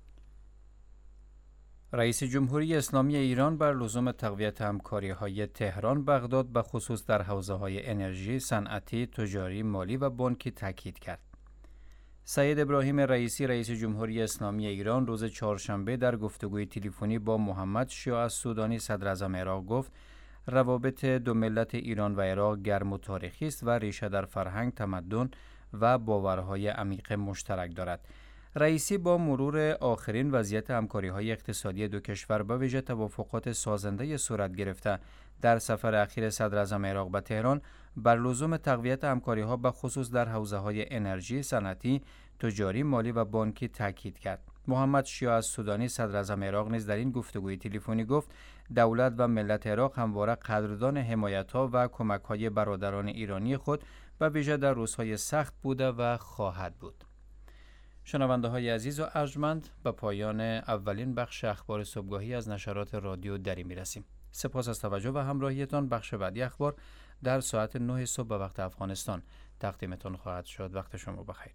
رئیس جمهوری اسلامی ایران بر لزوم تقویت همکاری‌های تهران بغداد به خصوص در حوزه‌های انرژی، صنعتی، تجاری، مالی و بانکی تاکید کرد. سید ابراهیم رئیسی رئیس جمهوری اسلامی ایران روز چهارشنبه در گفتگوی تلفنی با محمد شیاع السودانی صدر اعظم عراق گفت روابط دو ملت ایران و عراق گرم و تاریخی است و ریشه در فرهنگ، تمدن و باورهای عمیق مشترک دارد. رئیسی با مرور آخرین وضعیت همکاری‌های اقتصادی دو کشور به ویژه توافقات سازنده صورت گرفته در سفر اخیر صدر اعظم عراق به تهران بر لزوم تقویت همکاری‌ها به خصوص در حوزه‌های انرژی، صنعتی، تجاری، مالی و بانکی تاکید کرد. محمد شیاع السودانی صدر اعظم عراق نیز در این گفتگوی تلفنی گفت دولت و ملت عراق همواره قدردان حمایت‌ها و کمک‌های برادران ایرانی خود به ویژه در روزهای سخت بوده و خواهد بود. شنونده های عزیز و ارجمند، به پایان اولین بخش اخبار صبحگاهی از نشرات رادیو دری میرسیم. سپاس از توجه و همراهیتان. بخش بعدی اخبار در ساعت 9 صبح به وقت افغانستان تقدیمتان خواهد شد. وقت شما بخیر.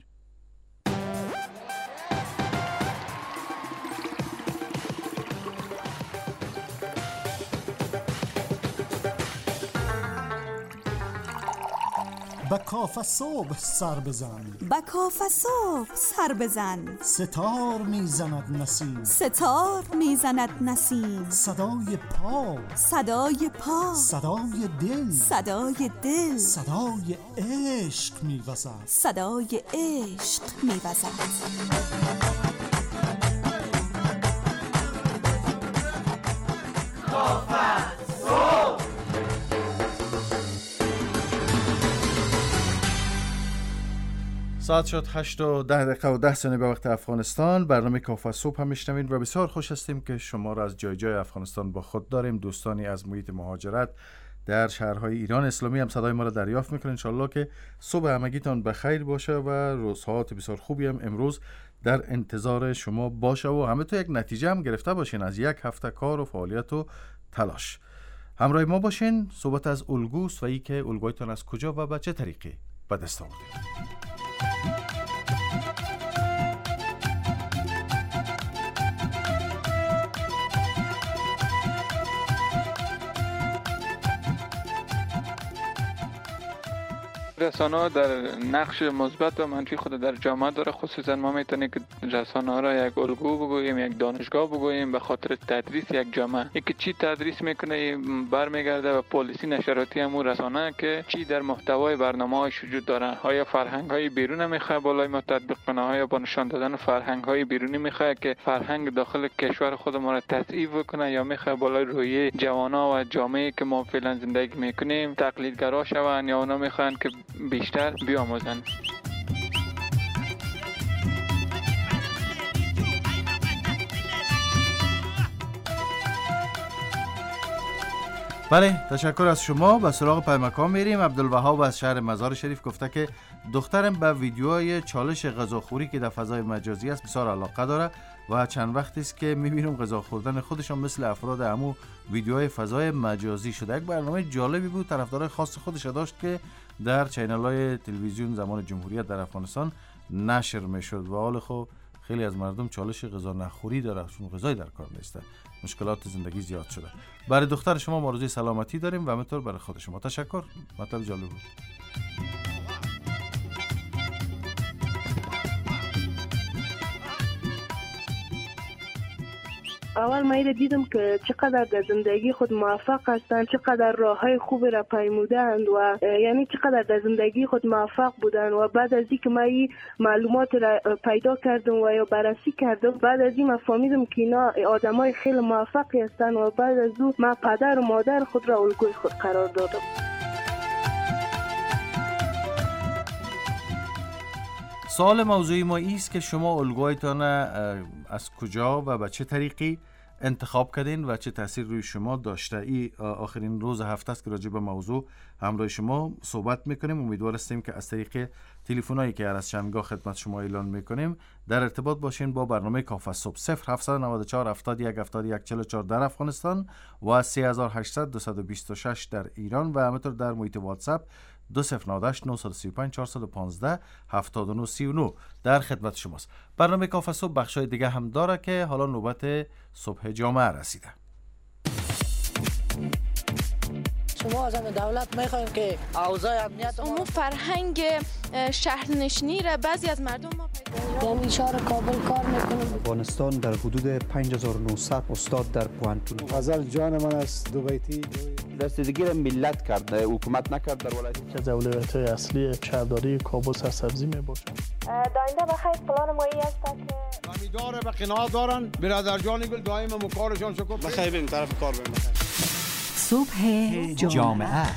با کاف صبح سر بزن، با کاف صبح سر بزن، ستار میزند نسیم، ستار میزند نسیم، صدای پا، صدای پا، صدای دل، صدای دل، صدای عشق میوزد، صدای عشق میوزد. ساعت شد 8:10 به وقت افغانستان. برنامه کافه صبح هم میشنوید و بسیار خوش هستیم که شما را از جای جای افغانستان با خود داریم. دوستانی از محیط مهاجرت در شهرهای ایران اسلامی هم صدای ما را دریافت میکنن. انشالله که صبح همگیتان بخیر باشه و روزهات بسیار خوبی هم امروز در انتظار شما باشه و همه تو یک نتیجه هم گرفته باشین از یک هفته کار و فعالیت و تلاش. همراه ما باشین. صحبت از الگوست و ای که الگویتان از کجا و به چه طریقی به دست آوردید. رسانه‌ها در نقش مثبت و منفی خود در جامعه داره. خصوصا ما میتونیم که رسانه‌ها را یک الگو بگوییم، یک دانشگاه بگوییم به خاطر تدریس یک جامعه. یکی چی تدریس میکنه برمیگرده و پلیسی نشراتی هم رسانه که چی در محتوای برنامه‌هاش وجود داره. آیا فرهنگ‌های بیرون میخواد بالای ما تطبیق کنه، آیا با نشان دادن فرهنگ‌های بیرونی میخواد که فرهنگ داخل کشور خود ما را تضعیف کنه، یا میخواد بالای روحیه جوانا و جامعه‌ای که ما فعلا زندگی میکنیم تقلیدگرا شوند، یا اونا میخوان که بیشتر بیاموزن. بله، تشکر از شما. به سراغ پیمکان میریم. عبدالوهاب از شهر مزار شریف گفته که دخترم به ویدیوهای چالش غذاخوری که در فضای مجازی است بسیار علاقه داره و چند وقتی است که میبینم غذا خوردن خودشان مثل افراد همو ویدیوهای فضای مجازی شده. یک برنامه جالبی بود، طرفدارای خاص خودش داشت که در چینل‌های تلویزیون زمان جمهوریت در افغانستان نشر میشد و حال خب خیلی از مردم چالش غذا نخوری داره چون غذای در کار نیست، مشکلات زندگی زیاد شده. برای دختر شما آرزوی سلامتی داریم و همینطور برای خود شما. تشکر، مطلب جالب بود. اول ما دیدم که چقدر در زندگی خود موفق هستند، چقدر راههای خوبی را پیمودند و یعنی چقدر در زندگی خود موفق بودند و بعد از اینکه ما این معلومات را پیدا کردم و یا بررسی کردم، بعد از این ما فهمیدم که اینا آدمای خیلی موفقی هستند و بعد از اون ما پدر و مادر خود را الگوی خود قرار دادم. سوال موضوعی ما ایست که شما الگویتان از کجا و به چه طریقی انتخاب کردین و چه تاثیر روی شما داشته. این آخرین روز هفته است که راجع به موضوع همراه شما صحبت میکنیم. امیدوار هستیم که از طریق تلفن‌هایی که هر از چندگاه خدمت شما اعلان میکنیم در ارتباط باشین با برنامه کافه صبح. 0794 71 71 44 در افغانستان و 3800 226 در ایران و همینطور در محیط واتساپ 2098 935 415 7939 در خدمت شماست. برنامه کافه صبح بخشای دیگه هم داره که حالا نوبت صبح جامعه رسیده. شما از دولت میخوایم که اوضاع امنیت اون فرهنگ شهرنشینی را بعضی از مردم ما پیدا یعنی شهر کابل کار میکنم. افغانستان در حدود 5900 استاد در پوانتون. غزل جان من از دوبیتی رسیدگی ملت کرده، حکومت نکرد در ولایت که از اولویت‌های اصلی شهرداری کابل سرسبزی میباشد. داینده بخیر پلان ما ای است که امیدواره به قناعت دارن برادر جان گل دائم مکارشان شکر بخیر بریم طرف کار بریم. صبح جامعه.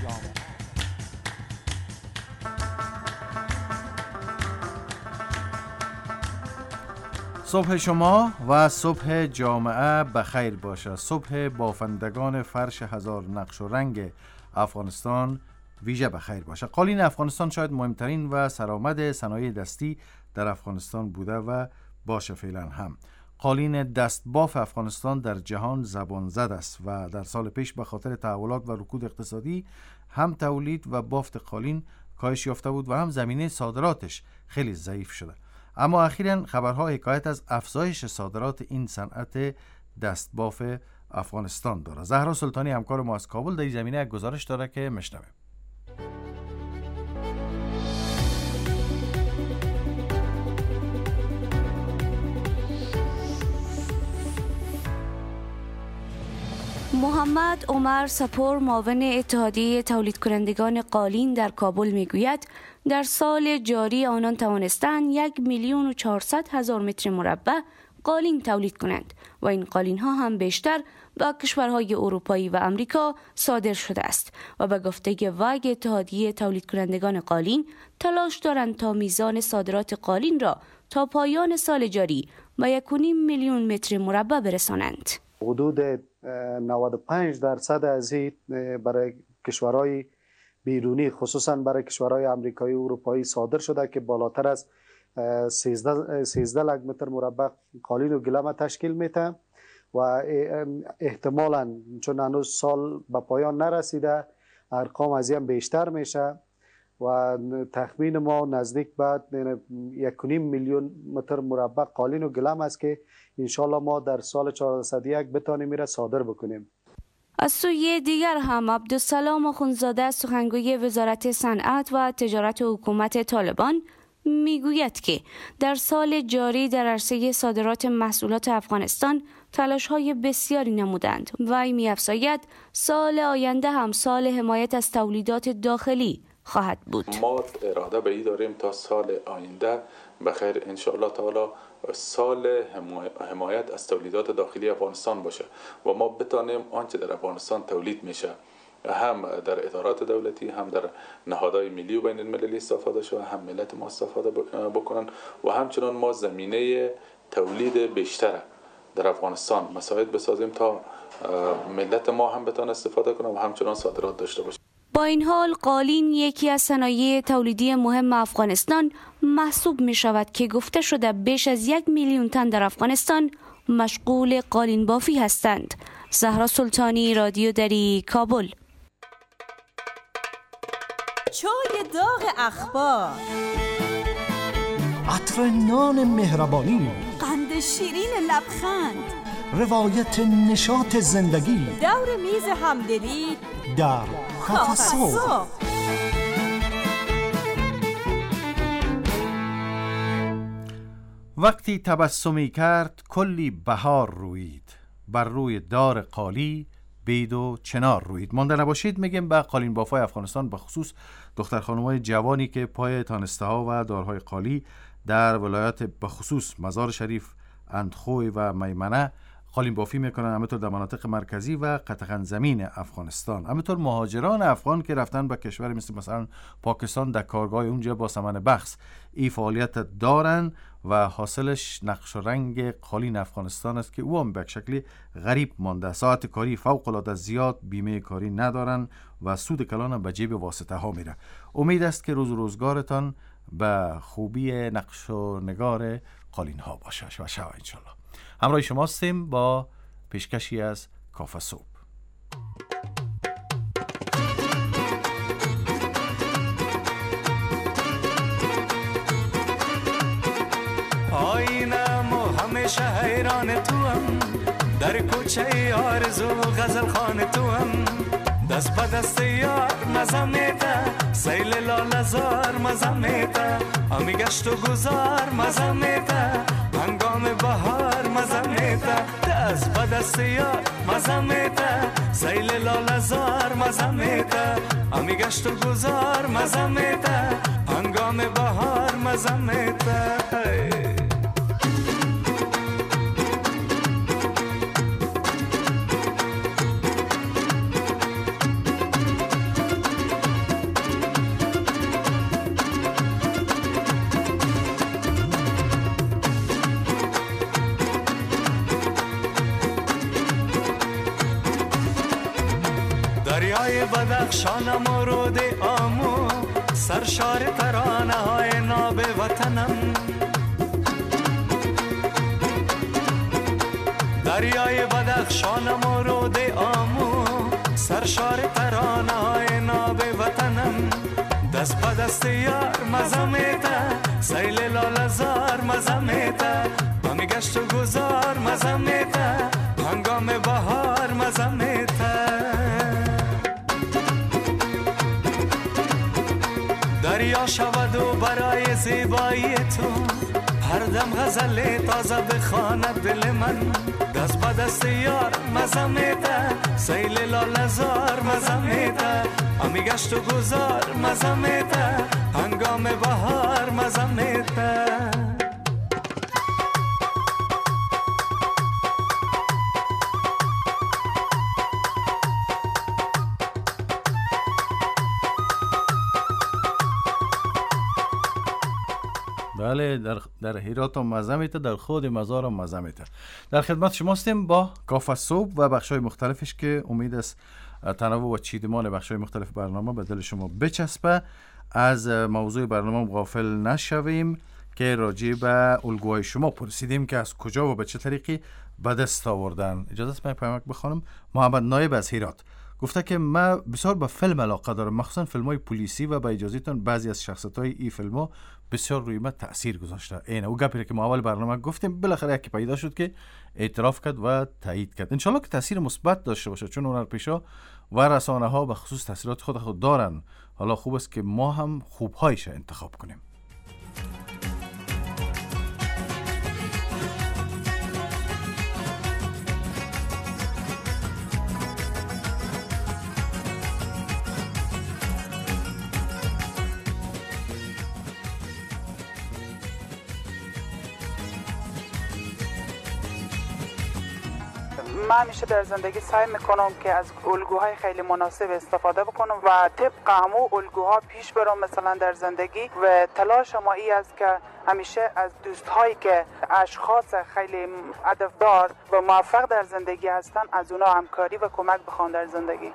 صبح شما و صبح جامعه بخیر باشه. صبح بافندگان فرش هزار نقش و رنگ افغانستان ویژه بخیر باشه. قالین افغانستان شاید مهمترین و سرآمد صنایع دستی در افغانستان بوده و باشه فعلا هم. قالین دستباف افغانستان در جهان زبان زد است و در سال پیش به خاطر تحولات و رکود اقتصادی هم تولید و بافت قالین کاهش یافته بود و هم زمینه صادراتش خیلی ضعیف شده. اما اخیراً خبرها حکایت از افزایش صادرات این صنعت دستباف افغانستان داره. زهرا سلطانی همکار ما از کابل در این زمینه گزارش داره که میشنویم. محمد عمر سپور معاون اتحادیه تولید کنندگان قالین در کابل میگوید در سال جاری آنان توانستند 1,400,000 متر مربع قالین تولید کنند و این قالین ها هم بیشتر به کشورهای اروپایی و امریکا صادر شده است و به گفته وگ اتحادیه تولید کنندگان قالین تلاش دارند تا میزان صادرات قالین را تا پایان سال جاری به 1.5 میلیون متر مربع برسانند. حدود 95% از این برای کشورهای بیرونی خصوصا برای کشورهای امریکایی و اروپایی صادر شده که بالاتر از 13 لک متر مربع قالین و گلم تشکیل میده و احتمالاً چون هنوز سال به پایان نرسیده ارقام از این بیشتر میشه و تخمین ما نزدیک به 1.5 میلیون متر مربع قالین و گلم است که انشالله ما در سال 1401 بتانیم میره صادر بکنیم. از سوی دیگر هم عبدالسلام آخوندزاده سخنگوی وزارت صنعت و تجارت حکومت طالبان میگوید که در سال جاری در عرصه صادرات محصولات افغانستان تلاش‌های بسیاری نمودند و می‌افزاید سال آینده هم سال حمایت از تولیدات داخلی خواهد بود. ما اراده به این داریم تا سال آینده بخیر ان شاء الله تعالی سال حمایت از تولیدات داخلی افغانستان باشه و ما بتانیم آنچه در افغانستان تولید میشه هم در ادارات دولتی هم در نهادهای ملی و بین المللی استفاده شده هم ملت ما استفاده بکنن و همچنان ما زمینه تولید بیشتر در افغانستان مساعد بسازیم تا ملت ما هم بتونه استفاده کنه و همچنان صادرات داشته باشه. با این حال قالین یکی از صنایع تولیدی مهم افغانستان محسوب می شود که گفته شده بیش از 1 میلیون تن در افغانستان مشغول قالین بافی هستند. زهرا سلطانی، رادیو دری، کابل. چای داغ اخبار، عطر نان مهربانی، قند شیرین لبخند، روایت نشاط زندگی، دور میز همدلی در کافه. وقتی تبسمی کرد کلی بهار رویید، بر روی دار قالی بید و چنار رویید. مانده نباشید میگیم به قالین بافای افغانستان، به خصوص دختر خانم‌های جوانی که پای تانسته ها و دارهای قالی در ولایات به خصوص مزار شریف، اندخوی و میمنه قالین بافی میکنن، همینطور در مناطق مرکزی و قطغن زمین افغانستان. همینطور مهاجران افغان که رفتن به کشور مثلا پاکستان در کارگاه اونجا با ثمن بخش این فعالیت دارن و حاصلش نقش و رنگ قالین افغانستان است که او هم به شکلی غریب مانده. ساعت کاری فوق العاده زیاد، بیمه کاری ندارن و سود کلان هم به جیب واسطه ها میره. امید است که روز روزگارتان به خوبی نقش و نگار قالین ها باشه و شما انشالله. همراه شما هستیم با پیشکشی از کافه صبح. آینم و همیشه حیران تو هم، در کوچه آرزو غزل خان تو هم، دست به دست یار مزه میده، سیل لالزار مزه میده، همی گشت و گذار مزه میده، هنگام بهار مزه میده، دست به دست یار مزه میده، سیل لالزار مزه میده، همی گشت و گذار مزه میده، هنگام بهار مزه میده. دریای بدخشانم و رود آمو، سرشار ترانه های ناب وطنم، دریای بدخشانم و رود آمو، سرشار ترانه های ناب وطنم، دست به دست یار مزه میده، سیل لالزار مزه میده، همی گشت و گذار مزه میده، هنگام بهار مزه میده. دریا شود و برای زیبایی تو، هر دم غزل تازه بخواند دل من، دست به دست یار مزه میده، سیل لالزار مزه میده، همی گشت و گذار مزه میده، هنگام بهار مزه میده. بله، در هرات هم مزه میته، در خود مزار هم مزه میته. در خدمت شما هستیم با کافه صبح و بخشای مختلفش که امید است تنوع و چیدمان بخشای مختلف برنامه به دل شما بچسبه. از موضوع برنامه غافل نشویم که راجع به الگوهای شما پرسیدیم که از کجا و به چه طریقی به دست آوردن. اجازه است من پیامک بخونم. محمد نایب از هرات گفته که من بسیار به فیلم علاقه دارم، مخصوصا فیلم‌های پلیسی و با اجازهتون بعضی از شخصیت‌های این فیلم‌ها بسیار روی من تأثیر گذاشته. اینه او گپی که ما اول برنامه گفتیم بالاخره یکی پیدا شد که اعتراف کرد و تایید کرد. ان شاءالله که تأثیر مثبت داشته باشه، چون هنرپیشا و رسانه‌ها به خصوص تأثیرات خود دارن. حالا خوب است که ما هم خوب‌هایش انتخاب کنیم. من همیشه در زندگی سعی میکنم که از الگوهای خیلی مناسب استفاده بکنم و طبق همو الگوها پیش برم. مثلا در زندگی و تلاش ما ای است که همیشه از دوستهایی که اشخاص خیلی هدفدار و موفق در زندگی هستن از اونا همکاری و کمک بخوام در زندگی.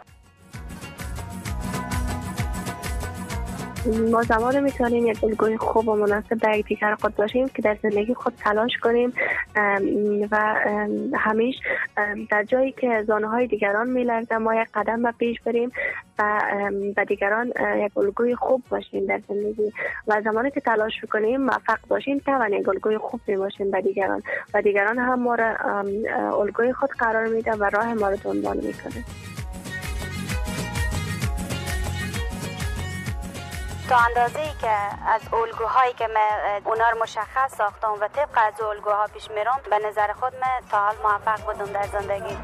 ما زمان میتونیم یک الگوی خوب و مناسب در دیگر خود باشیم که در زندگی خود تلاش کنیم و همیشه در جایی که زانه های دیگران میلرزه ما یک قدم به پیش بریم و دیگران یک الگوی خوب باشیم در زندگی و زمانی که تلاش کنیم موفق باشیم طبعا یک الگوی خوب باشیم به دیگران و دیگران هم ما را الگوی خود قرار میده و راه ما را دنبال میکنه. تا اندازه‌ای که از الگوهایی که من اونا رو مشخص ساختم و طبق از الگوها پیش میرم به نظر خود من تا حال موفق بودم در زندگی.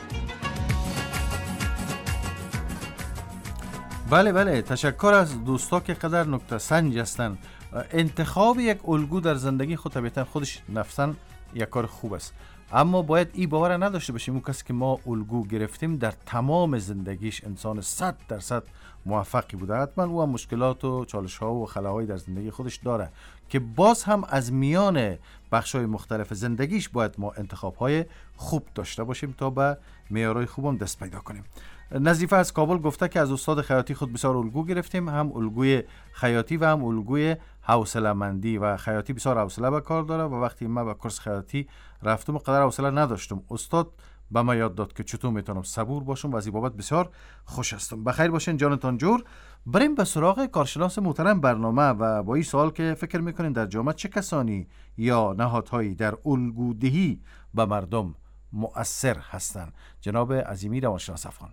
بله تشکر از دوستا که قدر نکته سنج هستن. انتخاب یک الگو در زندگی خود طبیعتا خودش نفساً یک کار خوب است، اما باید این باور نداشته باشیم اون کسی که ما الگو گرفتیم در تمام زندگیش انسان 100% موفقی بوده. حتما او هم مشکلات و چالش ها و خلاهای در زندگی خودش داره که باز هم از میان بخش های مختلف زندگیش باید ما انتخاب های خوب داشته باشیم تا به معیارهای خوبم دست پیدا کنیم. نظیفه از کابل گفته که از استاد خیاطی خود بسیار الگو گرفتیم، هم الگوی خیاطی و هم الگوی حوصله‌مندی و خیاطی بسیار حوصله به کار داره و وقتی من به کورس خیاطی رفتم قدر حوصله نداشتم. استاد به من یاد داد که چطور میتونم صبور باشم و از این بابت بسیار خوش هستم. بخیر باشین جانتان جور. بریم به سراغ کارشناس محترم برنامه و با این سوال که فکر میکنین در جامعه چه کسانی یا نهادهایی در الگودهی به مردم مؤثر هستند. جناب عظیمی روانشناس افغان.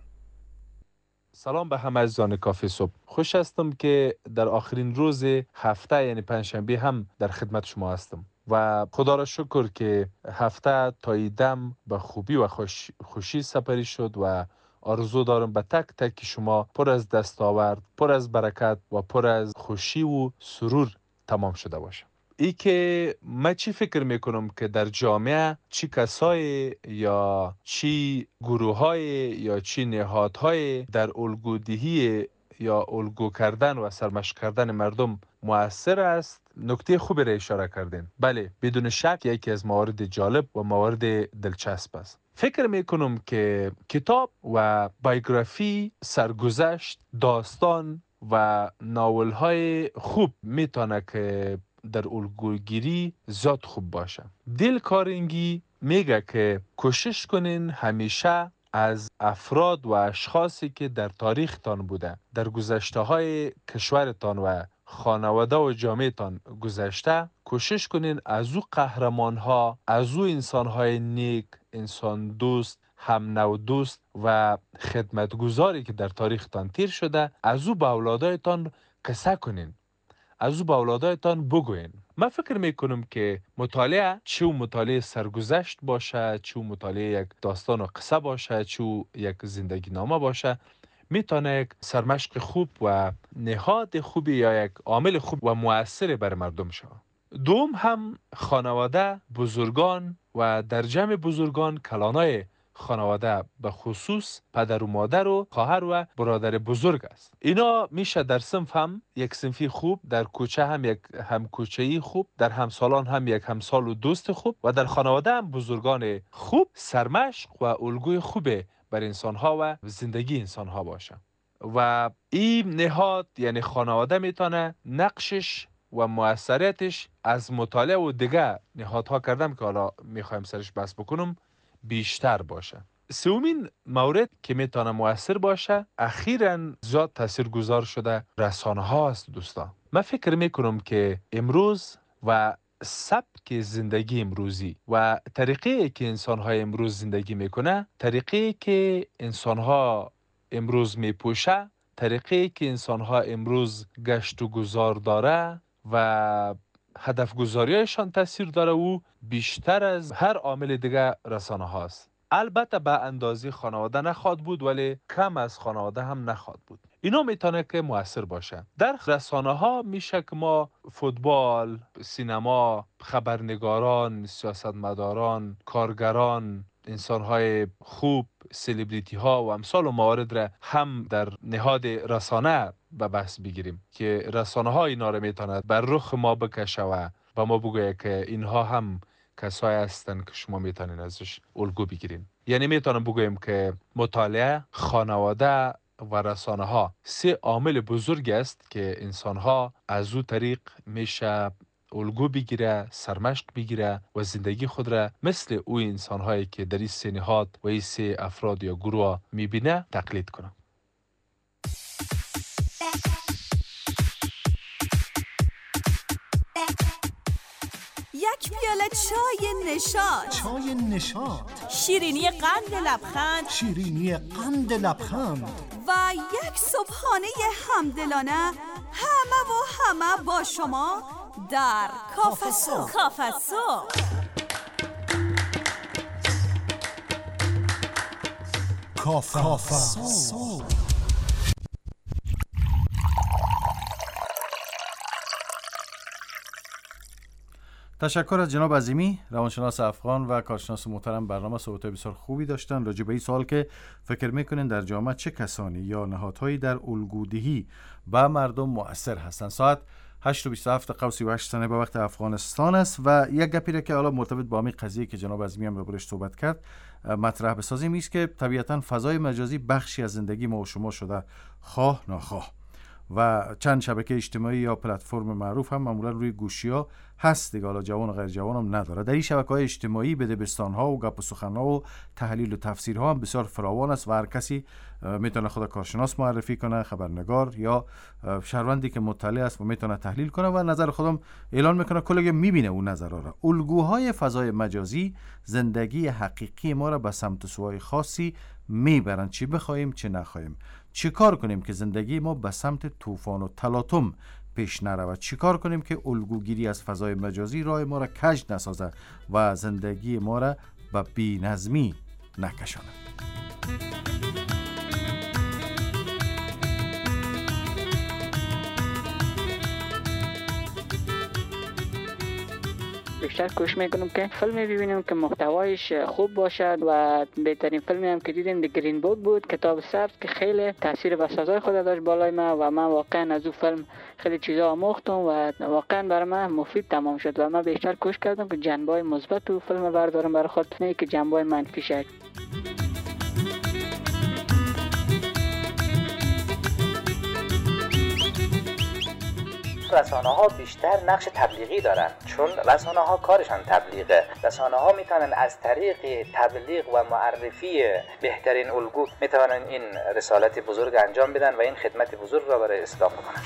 سلام به همه عزیزان کافه صبح. خوش هستم که در آخرین روز هفته یعنی پنجشنبه هم در خدمت شما هستم و خدا را شکر که هفته تا ایدم به خوبی و خوشی سپری شد و آرزو دارم به تک تک شما پر از دستاورد، پر از برکت و پر از خوشی و سرور تمام شده باشه. ای که من چی فکر میکنم که در جامعه چی کسای یا چی گروه‌های یا چی نهادهای در الگودهی یا الگو کردن و سرمشق کردن مردم مؤثر است، نکته خوبی را اشاره کردین. بله، بدون شک یکی از موارد جالب و موارد دلچسب است. فکر میکنم که کتاب و بایوگرافی، سرگذشت، داستان و ناول‌های خوب میتونه که در الگوگیری زیاد خوب باشه. دلکارنگی میگه که کوشش کنین همیشه از افراد و اشخاصی که در تاریختان بوده، در گذشته های کشورتان و خانواده و جامعتان گذشته، کوشش کنین از او قهرمان ها، از او انسان های نیک، انسان دوست، هم نوع دوست و خدمتگزاری که در تاریختان تیر شده، از او به اولادایتان قصه کنین، از او به اولادایتان بگوین. من فکر میکنم که مطالعه، چه مطالعه سرگذشت باشه، چه مطالعه یک داستان و قصه باشه، چه یک زندگی نامه باشه، میتونه یک سرمشق خوب و نهاد خوبی یا یک عامل خوب و مؤثر بر مردم شود. دوم هم خانواده، بزرگان و در جمع بزرگان کلانای خانواده به خصوص پدر و مادر و خواهر و برادر بزرگ است. اینا میشه در صنف هم یک صنفی خوب، در کوچه هم یک همکوچه‌ای خوب، در همسالان هم یک همسال و دوست خوب و در خانواده هم بزرگان خوب، سرمشق و الگوی خوب بر انسان‌ها و زندگی انسان‌ها باشه. و این نهاد یعنی خانواده میتونه نقشش و موثریتش از مطالعه و دیگه نهادها کردم که حالا میخوایم سرش بحث بکنم بیشتر باشه. سومین مورد که میتونه مؤثر باشه اخیراً زیاد تاثیرگذار شده رسانه ها است دوستان. من فکر میکنم که امروز و سبک زندگی امروزی و طریقی که انسان های امروز زندگی میکنه، طریقی که انسان ها امروز میپوشه، طریقی که انسان ها امروز گشت و گذار داره و هدف گذاریشان تاثیر داره و بیشتر از هر عامل دیگه رسانه هاست. البته به اندازه خانواده نخواد بود ولی کم از خانواده هم نخواد بود. اینا میتونه که مؤثر باشه. در رسانه ها میشه که ما فوتبال، سینما، خبرنگاران، سیاستمداران، کارگران، انسان‌های خوب، سلبریتی ها و امثال و موارد را هم در نهاد رسانه به بحث بگیریم که رسانه ها اینا را میتونه بر رخ ما بکشه و به ما بگویه که اینها هم کسایی هستن که شما میتونین ازش الگو بگیرین. یعنی میتونم بگویم که مطالعه، خانواده و رسانه ها سه عامل بزرگ است که انسان ها از او طریق میشه الگو بگیره، سرمشق بگیره و زندگی خود را مثل او انسان هایی که در این سه نهاد و این سه افراد یا گروه میبینه تقلید کنه. یک پیاله چای نشاط، چای نشاط، شیرینی قند لبخند، شیرینی قند لبخند و یک صبحانه همدلانه همه با شما در کافه صبح. کافه صبح. کافه صبح. تشکر از جناب عظیمی، روانشناس افغان و کارشناس محترم. برنامه صحبت‌های بسیار خوبی داشتن راجع به این سوال که فکر میکنین در جامعه چه کسانی یا نهادهایی در الگودهی به مردم مؤثر هستند. ساعت 8:27 قوس 38 به وقت افغانستان است و یک گپی را که حالا مرتبط با همین قضیه که جناب عظیمی هم راجعش صحبت کرد مطرح بسازیم است که طبیعتاً فضای مجازی بخشی از زندگی ما و شما شده، خواه ناخواه، و چند شبکه اجتماعی یا پلتفرم معروف هم معمولا روی گوشی‌ها هست دیگه، حالا جوان و غیر جوان هم نداره. در این شبکه‌های اجتماعی بدبستان‌ها و گپ و سخن‌ها و تحلیل و تفسیرها هم بسیار فراوان است و هر کسی میتونه خود کارشناس معرفی کنه، خبرنگار یا شهروندی که مطلع است و میتونه تحلیل کنه و نظر خودم اعلان میکنه، کلی میبینه اون نظرها را. الگوهای فضای مجازی زندگی حقیقی ما را به سمت و سوی خاصی میبرن، چی بخوایم چه نخوایم. چی کار کنیم که زندگی ما به سمت طوفان و تلاطم پیش نرود؟ چی کار کنیم که الگوگیری از فضای مجازی راه ما را کج نسازه و زندگی ما را به بی‌نظمی نکشاند؟ بیشتر کوشش میکنم که فیلمی ببینم که محتوایش خوب باشد و بهترین فیلمی هم که دیدیم دی گرین بوک بود، کتاب سبز، که خیلی تاثیر بسازای خود داشت بالای من و من واقعا از اون فیلم خیلی چیزا آموختم و واقعا برای من مفید تمام شد و من بیشتر کوشش کردم که جنبه‌های مثبت تو فیلم بردارم برای خود، نه که جنبه‌های منفی شد. رسانه ها بیشتر نقش تبلیغی دارن، چون رسانه ها کارشان تبلیغه. رسانه ها میتونن از طریق تبلیغ و معرفی بهترین الگو میتونن این رسالت بزرگ انجام بدن و این خدمت بزرگ را برای اسلام بکنن.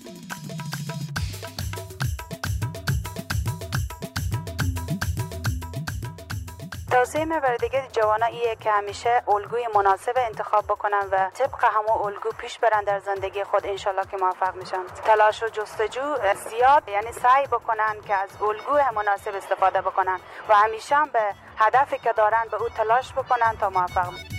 توصیه من برای دیگه جوانا ایه که همیشه الگوی مناسب انتخاب بکنن و طبق همون الگو پیش برن در زندگی خود، انشالله که موفق میشن. تلاش و جستجو زیاد، یعنی سعی بکنن که از الگوی مناسب استفاده بکنن و همیشه هم به هدفی که دارن به او تلاش بکنن تا موفق بشن.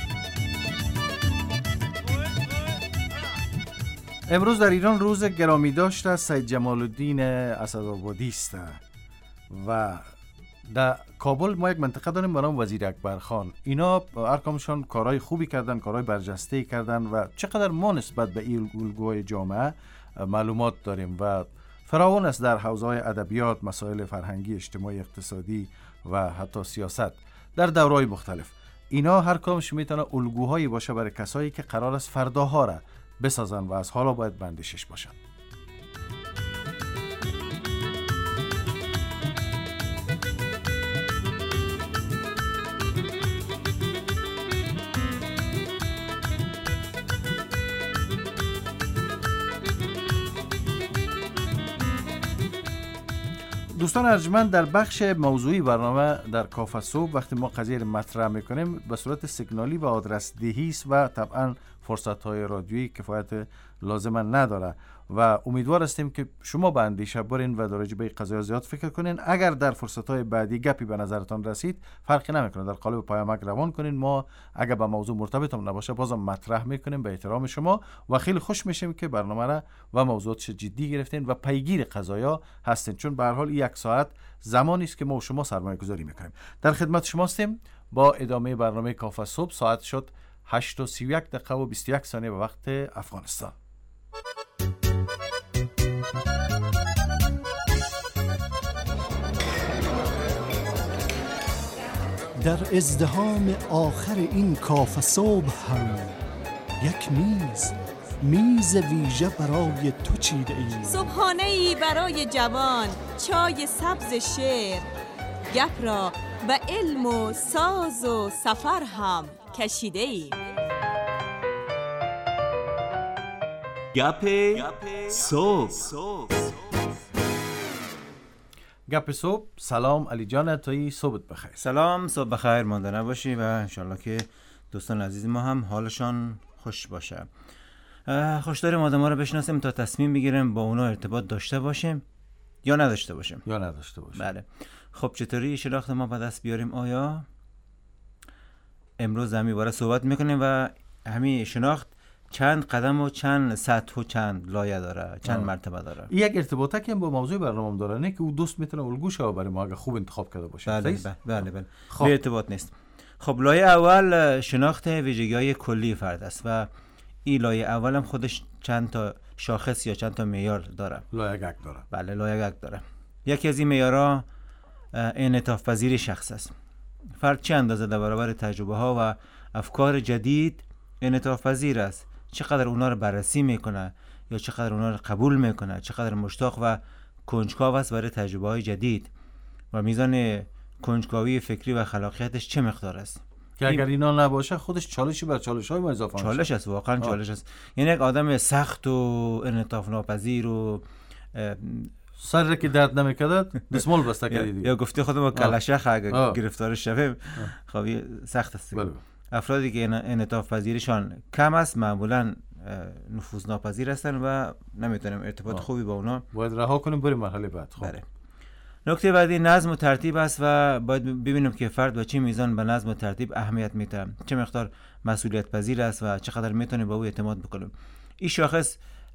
امروز در ایران روز گرامی داشت سید جمال الدین اسدآبادی است و در کابل ما یک منطقه داریم به نام وزیر اکبر خان. اینا هر کامشان کارهای خوبی کردن، کارهای برجسته کردن و چقدر ما نسبت به این الگوهای جامعه معلومات داریم و فراوان است در حوزه‌های ادبیات، مسائل فرهنگی، اجتماعی، اقتصادی و حتی سیاست در دوره‌های مختلف. اینا هر کامش میتونه الگوهایی باشه برای کسایی که قرار است فرداها را بسازن و از حالا باید بندشش باشن. دوستان ارجمند، در بخش موضوعی برنامه در کافه صبح وقتی ما قضیه را مطرح میکنیم به صورت سیگنالی و آدرس دهی است و طبعا فرصت های رادیویی کفایت لازم نداره و امیدوار هستیم که شما به اندیشه برین و در رابطه قضایا زیاد فکر کنین. اگر در فرصت های بعدی گپی به نظرتان رسید فرقی نمیکنه، در قالب پیامک روان کنین. ما اگر به موضوع مرتبط هم نباشه بازم مطرح میکنیم به احترام شما و خیلی خوش میشیم که برنامه را و موضوعاتش جدی گرفتین و پیگیر قضایا هستین، چون به هر حال یک ساعت زمانی است که ما و شما سرمایه گذاری میکنیم. در خدمت شما هستیم با ادامه برنامه کافه صبح. ساعت شد 8:31 و 21 ثانیه به وقت افغانستان. در ازدحام آخر این کافه صبح هم یک میز ویژه برای تو چیده ایم. صبحانه‌ای برای جوان، چای سبز شعر، گپ را به علم و ساز و سفر هم کشیده ایم. گپ صبح. گپ صبح. سلام علی جان، توی صبحت بخیر. سلام، صبح بخیر مانده نباشی و انشالله که دوستان عزیز ما هم حالشان خوش باشه. خوش داریم آدم ها رو بشناسیم تا تصمیم بگیریم با اونا ارتباط داشته باشیم یا نداشته باشیم. بله. خب چطوری شناخت ما به دست بیاریم؟ آیا امروز همین باره صحبت میکنیم و همین شناخت چند قدم و چند سطح و چند لایه داره، چند مرتبه داره. یک ارتباطه که با موضوع برنامه داره، نه که او دوست میتونه الگو شه برای ما اگه خوب انتخاب کرده باشه. بله. خب. به ارتباط نیست. خب لایه اول شناخت ویژگی‌های کلی فرد است و این لایه اول هم خودش چند تا شاخص یا چند تا معیار داره. لایه یک داره. بله، لایه یک داره. یکی از این معیارها انعطاف پذیری شخص است. فرد چه اندازه در برابر تجربه ها و افکار جدید انعطاف پذیر است، چقدر اونا رو بررسی میکنه یا چقدر اونا رو قبول میکنه، چقدر مشتاق و کنجکاو است برای تجربه های جدید و میزان کنجکاوی فکری و خلاقیتش چه مقدار است که اگر اینا نباشه خودش چالشی بر چالش های ما اضافه میشه. چالش است، واقعا چالش است. یعنی یک آدم سخت و انعطاف ناپذیر و سر که درد نمیکرد دستمال بسته کردی یا گفتی خودم کلشخ اگه گرفتار شویم خب سخت است. افرادی که انعطاف پذیریشان کم است معمولا نفوذ ناپذیر هستن و نمیتونیم ارتباط خوبی با اونا باید رها کنیم بریم مرحله بعد. خب بله. نکته بعدی نظم و ترتیب است و باید ببینیم که فرد با چه میزان به نظم و ترتیب اهمیت میده، چه مقدار مسئولیت پذیر است و چقدر میتونه به او اعتماد بکنیم. این شاخص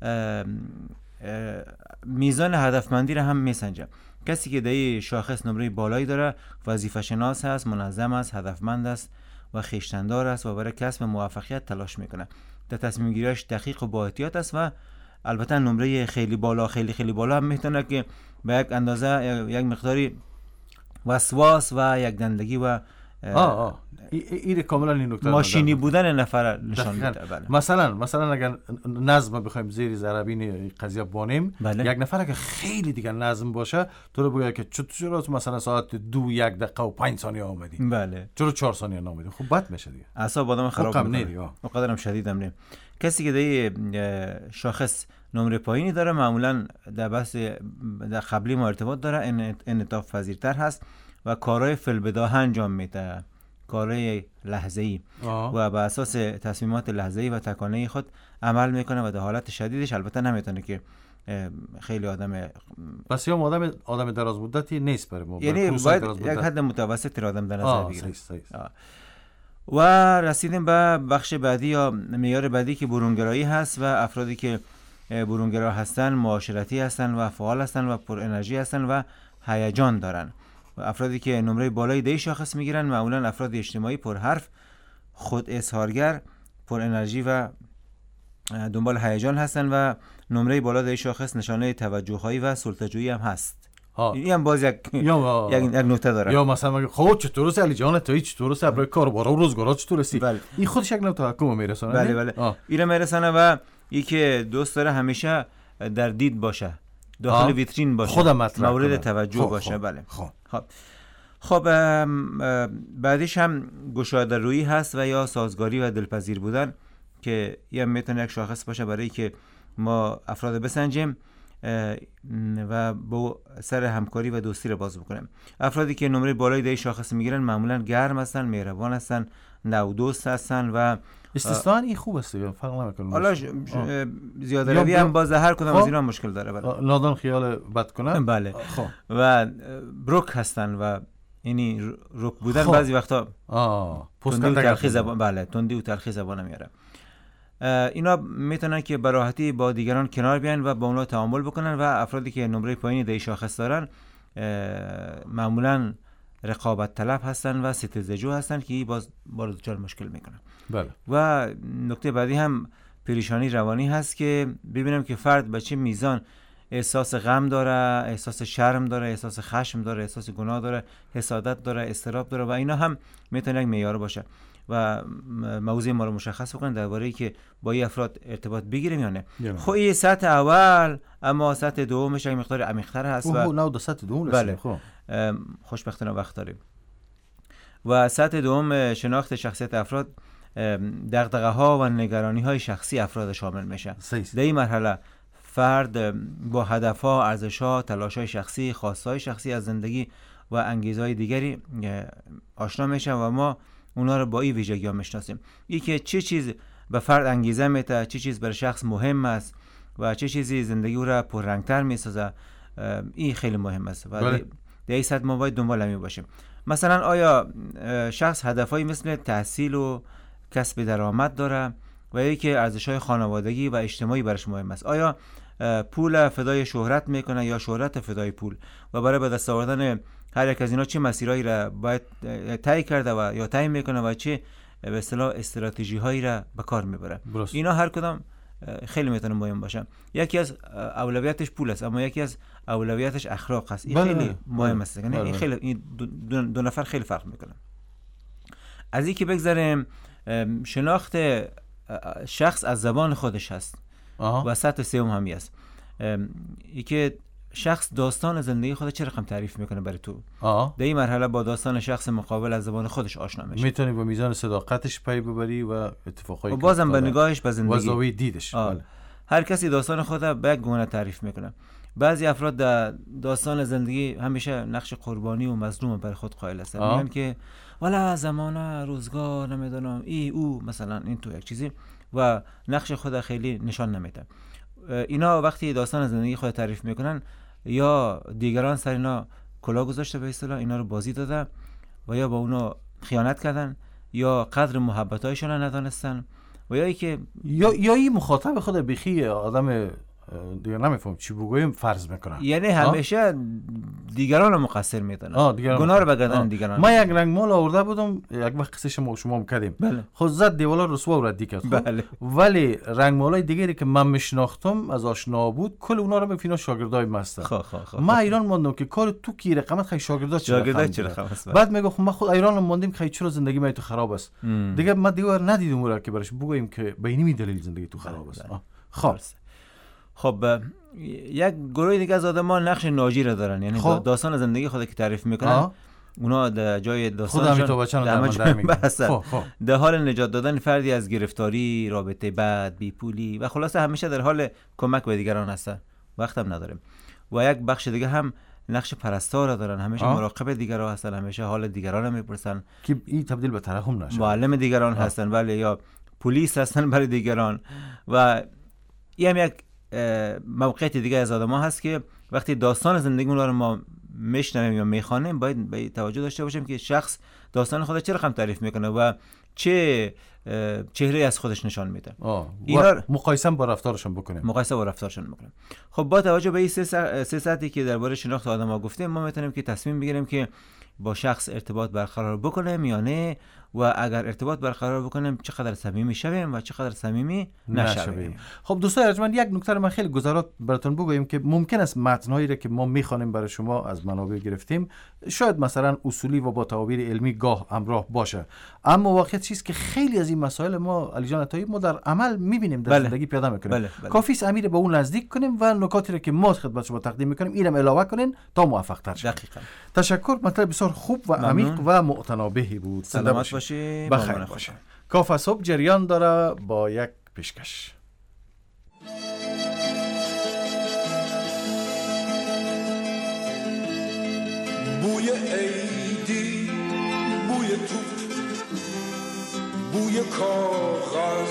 میزان هدفمندی را هم میسنجه. کسی که در این شاخص نمره بالایی داره وظیفه شناس است، منظم است، هدفمند است و خویشتندار است و برای کسب موفقیت تلاش میکنه. در تصمیم گیریش دقیق و با احتیاط است و البته نمره خیلی بالا خیلی بالا هم میتونه که به یک اندازه یک مقداری وسواس و یک دندگی و این کاملا این نکته ماشینی بودن نفر نشان میده. بله. مثلا اگر نظم بخوایم زیر ضربین قضیه بانیم، بله. یک نفر که خیلی دیگه نظم باشه تو رو بگه که چرا مثلا ساعت 2 1 دقیقه و 5 ثانیه آمدی، بله، چرا 4 ثانیه نامدی، خب بد میشه دیگه، اعصاب آدم خراب میکنه. اونقدر هم شدید هم نه. کسی که در شاخص نمره پایینی داره معمولا در بحث در قبلی ما ارتباط داره، انعطاف پذیرتر هست و کارهای فی‌البداهه انجام میده، کارهای لحظه‌ای و بر اساس تصمیمات لحظه‌ای و تکانه‌ای خود عمل میکنه و در حالت شدیدش البته نمیتونه که خیلی آدم بس یا آدم دراز مدتی نیست برای ما، یعنی باید یک حد متوسط را آدم در نظر بگیره. و رسیدیم به بخش بعدی یا معیار بعدی که برونگرایی هست و افرادی که برونگرا هستن معاشرتی هستن و فعال هستن و پر انرژی هستن و هیجان دارن. و افرادی که نمره بالای دی شاخص میگیرن معمولا افراد اجتماعی پرحرف، خود اظهارگر، پر انرژی و دنبال هیجان هستن و نمره بالا دی شاخص نشانه توجه‌هایی و سلطه‌جویی هم هست. این هم باز یک نکته داره. یا مثلا میگه خب چطور است علی جان، تو چطور است برای کاربارا و روزگارا چطور هستی؟ این خودش یک نوع تحکم میرسونه. بله اینو میرسونه و یکی دوست داره همیشه در دید باشه، داخل ویترین باشه، مورد توجه باشه. بله خب بعدش هم گشاده رویی هست و یا سازگاری و دلپذیر بودن که این میتونه یک شاخص باشه برای که ما افراد بسنجیم و با سر همکاری و دوستی رو باز بکنیم. افرادی که نمره بالای دی شاخص میگیرن معمولا گرم هستن، مهربان هستن، نودوست هستن و استثنا این خوب است، فرق نمیکنه. حالا زیاده روی هم باز هر کدام از اینا مشکل داره. نادان خیال بد کنن. بله و بروک هستن و یعنی رک بودن بعضی وقتا تندی و تلخی زبان. بله تندی و تلخی زبان میاره. اینا میتونن که به راحتی با دیگران کنار بیان و با اونها تعامل بکنن و افرادی که نمره پایینی دی شاخص دارن معمولا رقابت طلب هستن و ستیزجو هستن که باز دچار مشکل میکنن. بله. و نکته بعدی هم پریشانی روانی هست که ببینم که فرد به چه میزان احساس غم داره، احساس شرم داره، احساس خشم داره، احساس گناه داره، حسادت داره، اضطراب داره و اینا هم میتونه یک معیار باشه و موضوع ما رو مشخص بکنن درباره که با این افراد ارتباط بگیریم یا نه. خب این سطح اول، اما سطح دومش یک مقدار عمیق‌تر هست و نه سطح دوم بله. خوشبختانه وقت داریم. و سطح دوم شناخت شخصیت افراد دغدغه‌ها و نگرانی‌های شخصی افراد شامل میشه. در این مرحله فرد با هدف‌ها، ارزش‌ها، تلاش‌های شخصی، خواست‌های شخصی از زندگی و انگیزهای دیگری آشنا میشه و ما اونا رو با این ویژگی‌ها میشناسیم. این که چه چیز به فرد انگیزه میده، چه چیز برای شخص مهم است و چه چیزی زندگی او را پررنگ‌تر میسازه، این خیلی مهم است و در این سطح ما باید دنبال همین باشیم. مثلا آیا شخص هدفهایی مثل تحصیل و کسب درآمد داره و یکی ارزش‌های خانوادگی و اجتماعی براش مهم است؟ آیا پول فدای شهرت میکنه یا شهرت فدای پول و برای به دست آوردن هر یک از اینا چه مسیرهایی را باید طی کرده و یا طی میکنه و چه به اصطلاح استراتژی هایی را به کار میبره؟ اینا هر کدام خیلی میتونه مهم باشه. یکی از اولویتش پول است اما یکی از اولویتش اخلاق است. این خیلی مهم است. یعنی این خیلی این دو نفر خیلی فرق میکنه. از این که بگذاریم شناخت شخص از زبان خودش هست و سطح سوم همی است. ای که شخص داستان زندگی خودش چه رقم تعریف میکنه برای تو. در این مرحله با داستان شخص مقابل از زبان خودش آشنا میشه. میتونی با میزان صداقتش پی ببری و اتفاقایی و بازم به نگاهش به زندگی و زاویه دیدش. هر کسی داستان خودش به یک گونه تعریف میکنه. بعضی افراد در داستان زندگی همیشه نقش قربانی و مظلوم برای خود قائل هستند. میگن که والا زمانه روزگار نمیدونم او مثلا این تو یک چیزی و نقش خود خیلی نشان نمیده. اینا وقتی داستان زندگی خود تعریف میکنن یا دیگران سر اینا کلاه گذاشته به اصطلاح اینا رو بازی داده و یا با اونا خیانت کردن یا قدر محبتایشون رو ندانستن و یا اینکه یا این مخاطب خود بخی آدم دیگه نمیفهم چی بگویم فرض میکنن، یعنی همیشه دیگران رو مقصر میدونن، گناه رو به گردن دیگران. ما یک رنگ مال آورده بودم یک وقت قصه شما کردیم. بله. خود زد دیوالا رسوا و ردی کرد. بله. ولی رنگ مالای دیگری که من میشناختم از آشنا بود کل اونا رو به فینا شاگردای ماست. ما ایران موندم که کار تو کی رقمت خیلی شاگردا چه رقم. بعد میگم خب ما خود ایران موندیم خیلی چرا زندگی ما تو خراب است. دیگه ما دیگر ندیدیم اون که برش بگویم که به این دلیل زندگی تو خراب است. خب یک گروه دیگه از آدمان نقش ناجی را دارن، یعنی داستان زندگی خود که تعریف میکنن اونا در جای داستانشون در حال نجات دادن فردی از گرفتاری، رابطه بد، بیپولی و خلاصه همیشه در حال کمک به دیگران هستن، وقت هم نداریم. و یک بخش دیگه هم نقش پرستار را دارن، همیشه مراقب دیگران هستن، همیشه حال دیگران میپرسن که این تبدیل به ترحم نشه. معلم دیگران هستن ولی یا پلیس هستن برای دیگران. و این هم یک موقعیت دیگه از آدم ها هست که وقتی داستان زندگی اونها رو ما میشنویم یا میخوانیم باید به توجه داشته باشیم که شخص داستان خودش چه رقم تعریف میکنه و چه چهره از خودش نشان میده. اینا مقایسه با رفتارشون بکنیم. خب با توجه به این سه سطحی که درباره شناخت آدم‌ها گفتیم، ما میتونیم که تصمیم بگیریم که با شخص ارتباط برقرار بکنیم یا نه، و اگر ارتباط برقرار بکنیم چقدر صمیمی شویم و چقدر صمیمی نشویم. خب دوستان ارجمند، یک نکته رو من خیلی گذرات براتون بگویم که ممکن است متن‌هایی را که ما می‌خوانیم برای شما از منابع گرفتیم شاید مثلا اصولی و با تعابیر علمی گاه همراه باشه، اما واقعیت چیست که خیلی از این مسائل ما علی جان عطایی ما در عمل می‌بینیم، در زندگی پیاده می‌کنیم. کافی است امیر به اون نزدیک کنیم و نکاتی را که ما خدمت شما تقدیم می‌کنیم اینم علاوه کنین تا موفق‌تر شویم. دقیقاً. تشکر، مطلب بسیار خوب و عمیق و متنابهی بود. سلامت باشید. بخیر باشید. کافه صبح جریان داره با یک پیشکش. بوی عیدی، بوی توپ، بوی کاغذ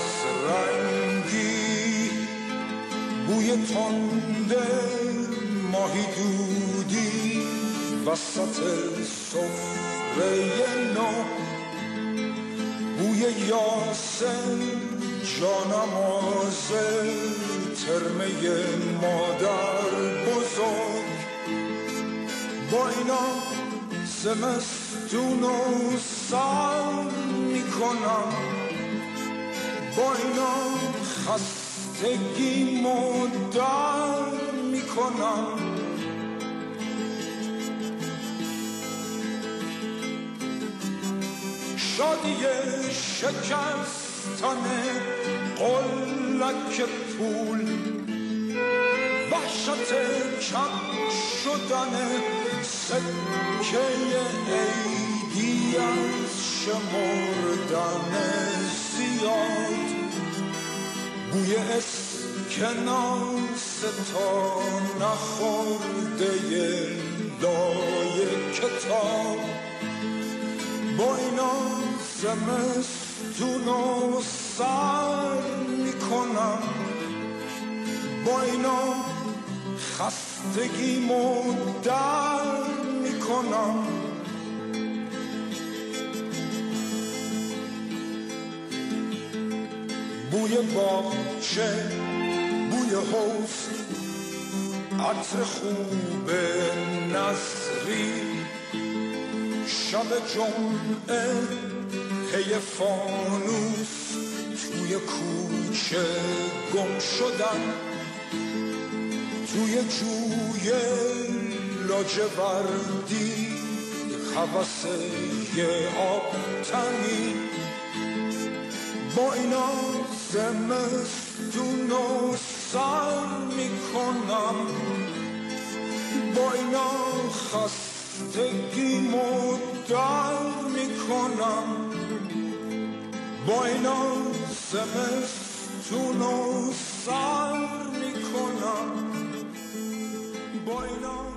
رنگی، بوی تنده ماهی دودی وسط سفره نو، بوی یاسم جانماز ترمه مادر بزرگ، با اینا زمستون و سر میکنم، با اینا خستگی مدر میکنم. شادی شکستن قلک پول، وحشت کم شدن سکه عیدی از شمردن زیاد، بوی اسکناس تا نخورده لای کتاب، با اینا زمستون و سر میکنم، با اینا خستگی مدر میکنم. بوی باغچه، بوی حوض، عطر خوب نصری، شب جمعه پی فانوس توی کوچه گم شدن، توی جوی لاجوردی هوس یه آبتنی، با اینا زمستون و سر میکنم، با اینا خستگی مدر میکنم، با اینا زمستون و سر میکنم، با اینا.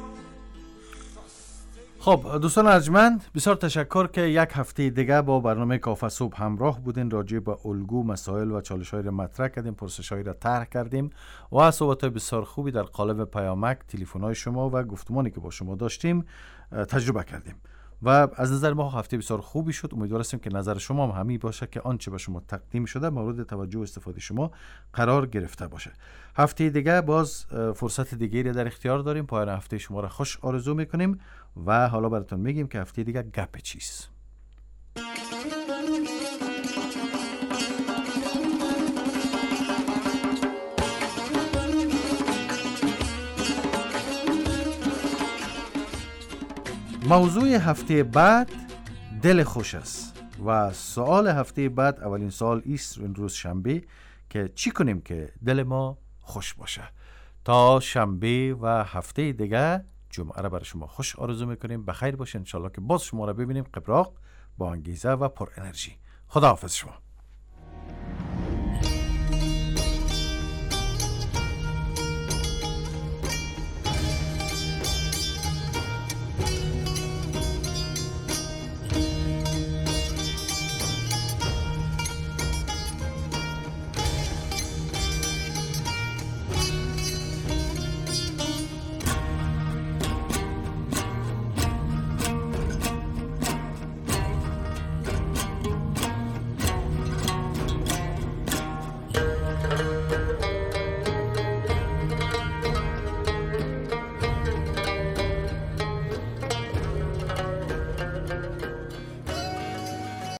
خب دوستان ارجمند، بسیار تشکر که یک هفته دیگه با برنامه کافه صبح همراه بودین. راجع به الگو، مسائل و چالش‌هایی را مطرح کردیم، پرسش‌هایی را طرح کردیم و صحبت‌های بسیار خوبی در قالب پیامک، تلفن‌های شما و گفتمانی که با شما داشتیم تجربه کردیم و از نظر ما هفته بسیار خوبی شد. امیدوار هستیم که نظر شما هم همین باشه که آنچه به شما تقدیم شده مورد توجه و استفاده شما قرار گرفته باشه. هفته دیگه باز فرصت دیگری در اختیار داریم. پایان هفته شما را خوش آرزو میکنیم و حالا براتون میگیم که هفته دیگه گپ چیست. موضوع هفته بعد دل خوش است و سوال هفته بعد اولین سوال است این روز شنبه که چی کنیم که دل ما خوش باشه. تا شنبه و هفته دیگه جمعه را برای شما خوش آرزو میکنیم. بخیر باشین، انشالله که باز شما را ببینیم قبراق، با انگیزه و پر انرژی. خداحافظ شما.